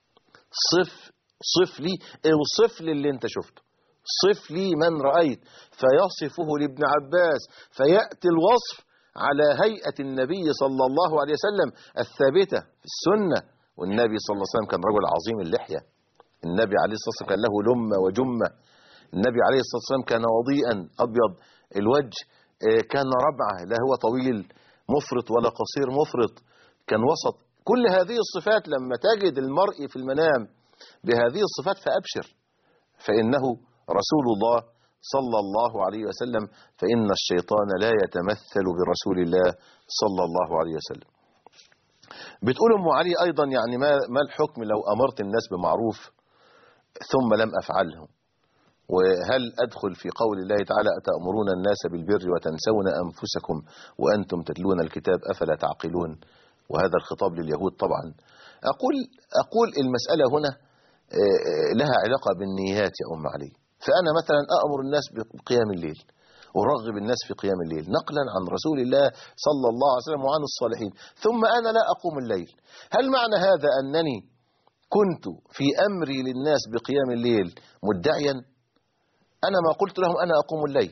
صف صف لي، اوصف لي اللي انت شفته، صف لي من رأيت، فيصفه لابن عباس فيأتي الوصف على هيئة النبي صلى الله عليه وسلم الثابتة في السنة. والنبي صلى الله عليه وسلم كان رجل عظيم اللحية، النبي عليه الصلاة والسلام كان له لمة وجمة، النبي عليه الصلاة والسلام كان وضيئا أبيض الوجه، كان ربعة لا هو طويل مفرط ولا قصير مفرط، كان وسط. كل هذه الصفات لما تجد المرء في المنام بهذه الصفات فأبشر، فإنه رسول الله صلى الله عليه وسلم، فإن الشيطان لا يتمثل برسول الله صلى الله عليه وسلم. بتقول أم علي أيضا يعني ما ما الحكم لو أمرت الناس بمعروف ثم لم أفعله؟ وهل أدخل في قول الله تعالى أتأمرون الناس بالبر وتنسون أنفسكم وأنتم تتلون الكتاب أفلا تعقلون؟ وهذا الخطاب لليهود طبعا. أقول أقول المسألة هنا لها علاقة بالنيات يا أم علي. فأنا مثلا أأمر الناس بقيام الليل، أرغب الناس في قيام الليل نقلا عن رسول الله صلى الله عليه وسلم وعن الصالحين، ثم أنا لا أقوم الليل. هل معنى هذا أنني كنت في أمري للناس بقيام الليل مدعيا؟ أنا ما قلت لهم أنا أقوم الليل،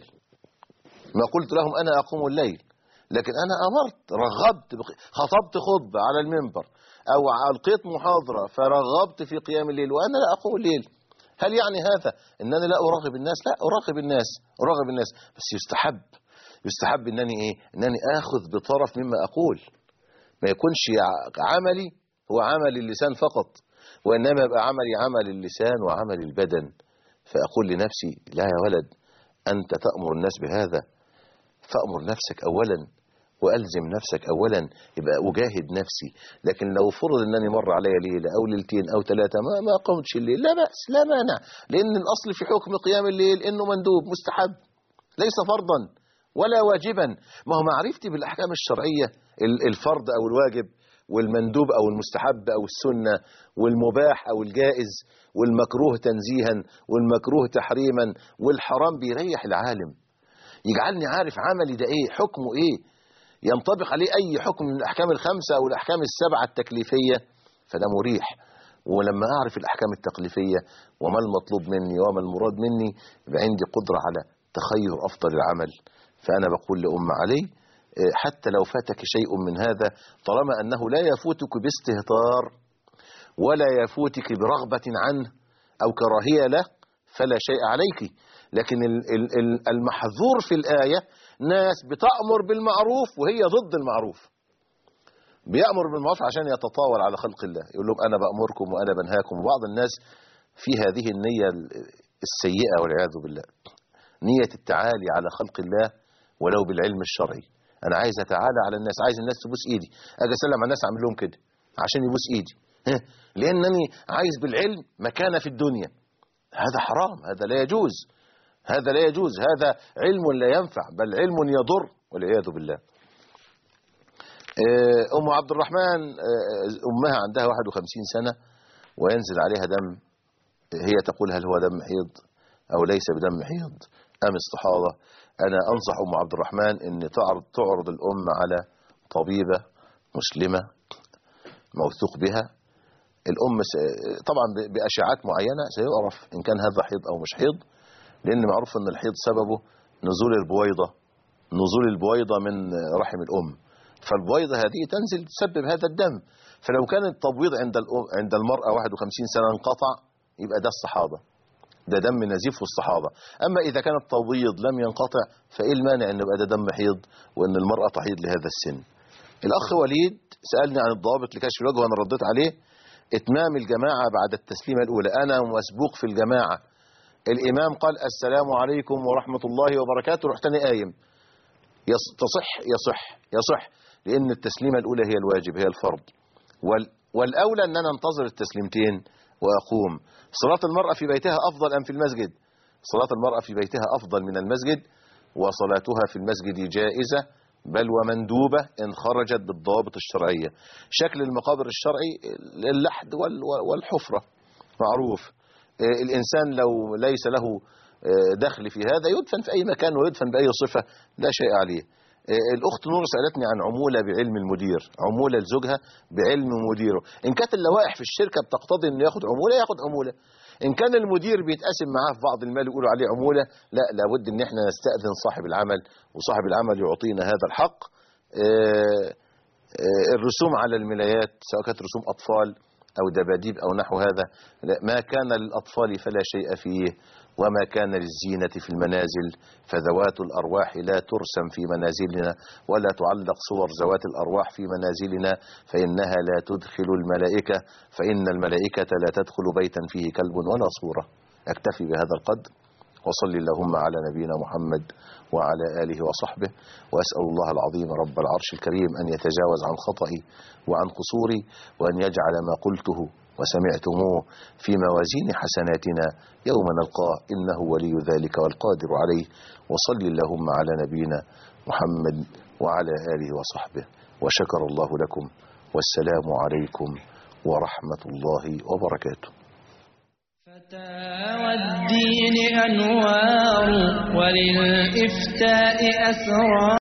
ما قلت لهم أنا أقوم الليل، لكن أنا أمرت، رغبت، خطبت خطبة على المنبر أو ألقيت محاضرة فرغبت في قيام الليل وأنا لا أقوم الليل. هل يعني هذا أنني لا أراقب الناس؟ لا، أراقب الناس، أراقب الناس، بس يستحب يستحب أنني إيه؟ أنني آخذ بطرف مما أقول، ما يكونش عملي هو عمل اللسان فقط، وإنما يبقى عملي عمل اللسان وعمل البدن. فأقول لنفسي لا يا ولد، أنت تأمر الناس بهذا، فأمر نفسك أولا وألزم نفسك أولا، يبقى أجاهد نفسي. لكن لو فرض أنني مر علي ليلة أو ليلتين أو ثلاثة ما ما قمتش الليل، لا بأس لا مانع، لأن الأصل في حكم قيام الليل إنه مندوب مستحب ليس فرضا ولا واجبا. ما هو معرفتي بالأحكام الشرعية الفرض أو الواجب والمندوب أو المستحب أو السنة والمباح أو الجائز والمكروه تنزيها والمكروه تحريما والحرام بيريح العالم، يجعلني عارف عملي ده إيه، حكمه إيه، ينطبق عليه أي حكم من الأحكام الخمسة أو الأحكام السبعة التكليفية، فده مريح. ولما أعرف الأحكام التكليفية وما المطلوب مني وما المراد مني يبقى عندي قدرة على تخير أفضل العمل. فأنا بقول لأم علي حتى لو فاتك شيء من هذا طالما أنه لا يفوتك باستهتار ولا يفوتك برغبة عنه أو كراهية له فلا شيء عليك. لكن المحظور في الآية ناس بتأمر بالمعروف وهي ضد المعروف. بيأمر بالمعروف عشان يتطاول على خلق الله، يقول لهم أنا بأمركم وأنا بنهاكم. وبعض الناس في هذه النية السيئة والعياذ بالله، نية التعالي على خلق الله ولو بالعلم الشرعي. أنا عايز أتعالى على الناس، عايز الناس تبوس إيدي، أجي أسلم على الناس أعمل لهم كده عشان يبوس إيدي، لأنني عايز بالعلم مكانة في الدنيا. هذا حرام، هذا لا يجوز، هذا لا يجوز، هذا علم لا ينفع بل علم يضر والعياذ بالله. أم عبد الرحمن أمها عندها واحد وخمسين سنة وينزل عليها دم، هي تقول هل هو دم حيض أو ليس بدم حيض أم استحاضة؟ أنا أنصح أم عبد الرحمن أن تعرض, تعرض الأم على طبيبة مسلمة موثوق بها. الأم طبعا بأشعات معينة سيعرف إن كان هذا حيض أو مش حيض، لأن معروف أن الحيض سببه نزول البويضة، نزول البويضة من رحم الأم، فالبويضة هذه تنزل تسبب هذا الدم. فلو كان التبويض عند عند المرأة واحد وخمسين سنة انقطع يبقى ده الصحابة، ده دم نزيف والصحابة. أما إذا كان التبويض لم ينقطع فإيه المانع أن يبقى ده دم حيض وأن المرأة تحيض لهذا السن؟ الأخ وليد سألني عن الضوابط لكشف الوجه وأنا رديت عليه. إتمام الجماعة بعد التسليمة الأولى، أنا مسبوق في الجماعة، الإمام قال السلام عليكم ورحمة الله وبركاته، رحت أنا قايم، تصح يصح يصح لأن التسليمة الأولى هي الواجب هي الفرض، والأولى أن أنا انتظر التسليمتين وأقوم. صلاة المرأة في بيتها أفضل أم في المسجد؟ صلاة المرأة في بيتها أفضل من المسجد، وصلاتها في المسجد جائزة بل ومندوبة إن خرجت بالضوابط الشرعية. شكل المقابر الشرعي اللحد والحفرة معروف، الإنسان لو ليس له دخل في هذا يدفن في أي مكان ويدفن بأي صفة لا شيء عليه. الأخت نور سألتني عن عمولة بعلم المدير، عمولة لزوجها بعلم مديره. إن كانت اللوائح في الشركة بتقتضي إنه ياخد عمولة ياخد عمولة، إن كان المدير بيتقاسم معاه في بعض المال يقولوا عليه عمولة، لا، لابد إن احنا نستأذن صاحب العمل وصاحب العمل يعطينا هذا الحق. الرسوم على الملايات سواء كانت رسوم أطفال أو دباديب أو نحو هذا، ما كان للأطفال فلا شيء فيه، وما كان للزينة في المنازل فذوات الأرواح لا ترسم في منازلنا ولا تعلق صور ذوات الأرواح في منازلنا فإنها لا تدخل الملائكة، فإن الملائكة لا تدخل بيتا فيه كلب ولا صورة. أكتفي بهذا القدر، وصلي اللهم على نبينا محمد وعلى آله وصحبه، وأسأل الله العظيم رب العرش الكريم أن يتجاوز عن خطئي وعن قصوري، وأن يجعل ما قلته وسمعتموه في موازين حسناتنا يوم نلقاه، إنه ولي ذلك والقادر عليه. وصلي اللهم على نبينا محمد وعلى آله وصحبه، وشكر الله لكم، والسلام عليكم ورحمة الله وبركاته. والدين أنوار وللإفتاء أسرار.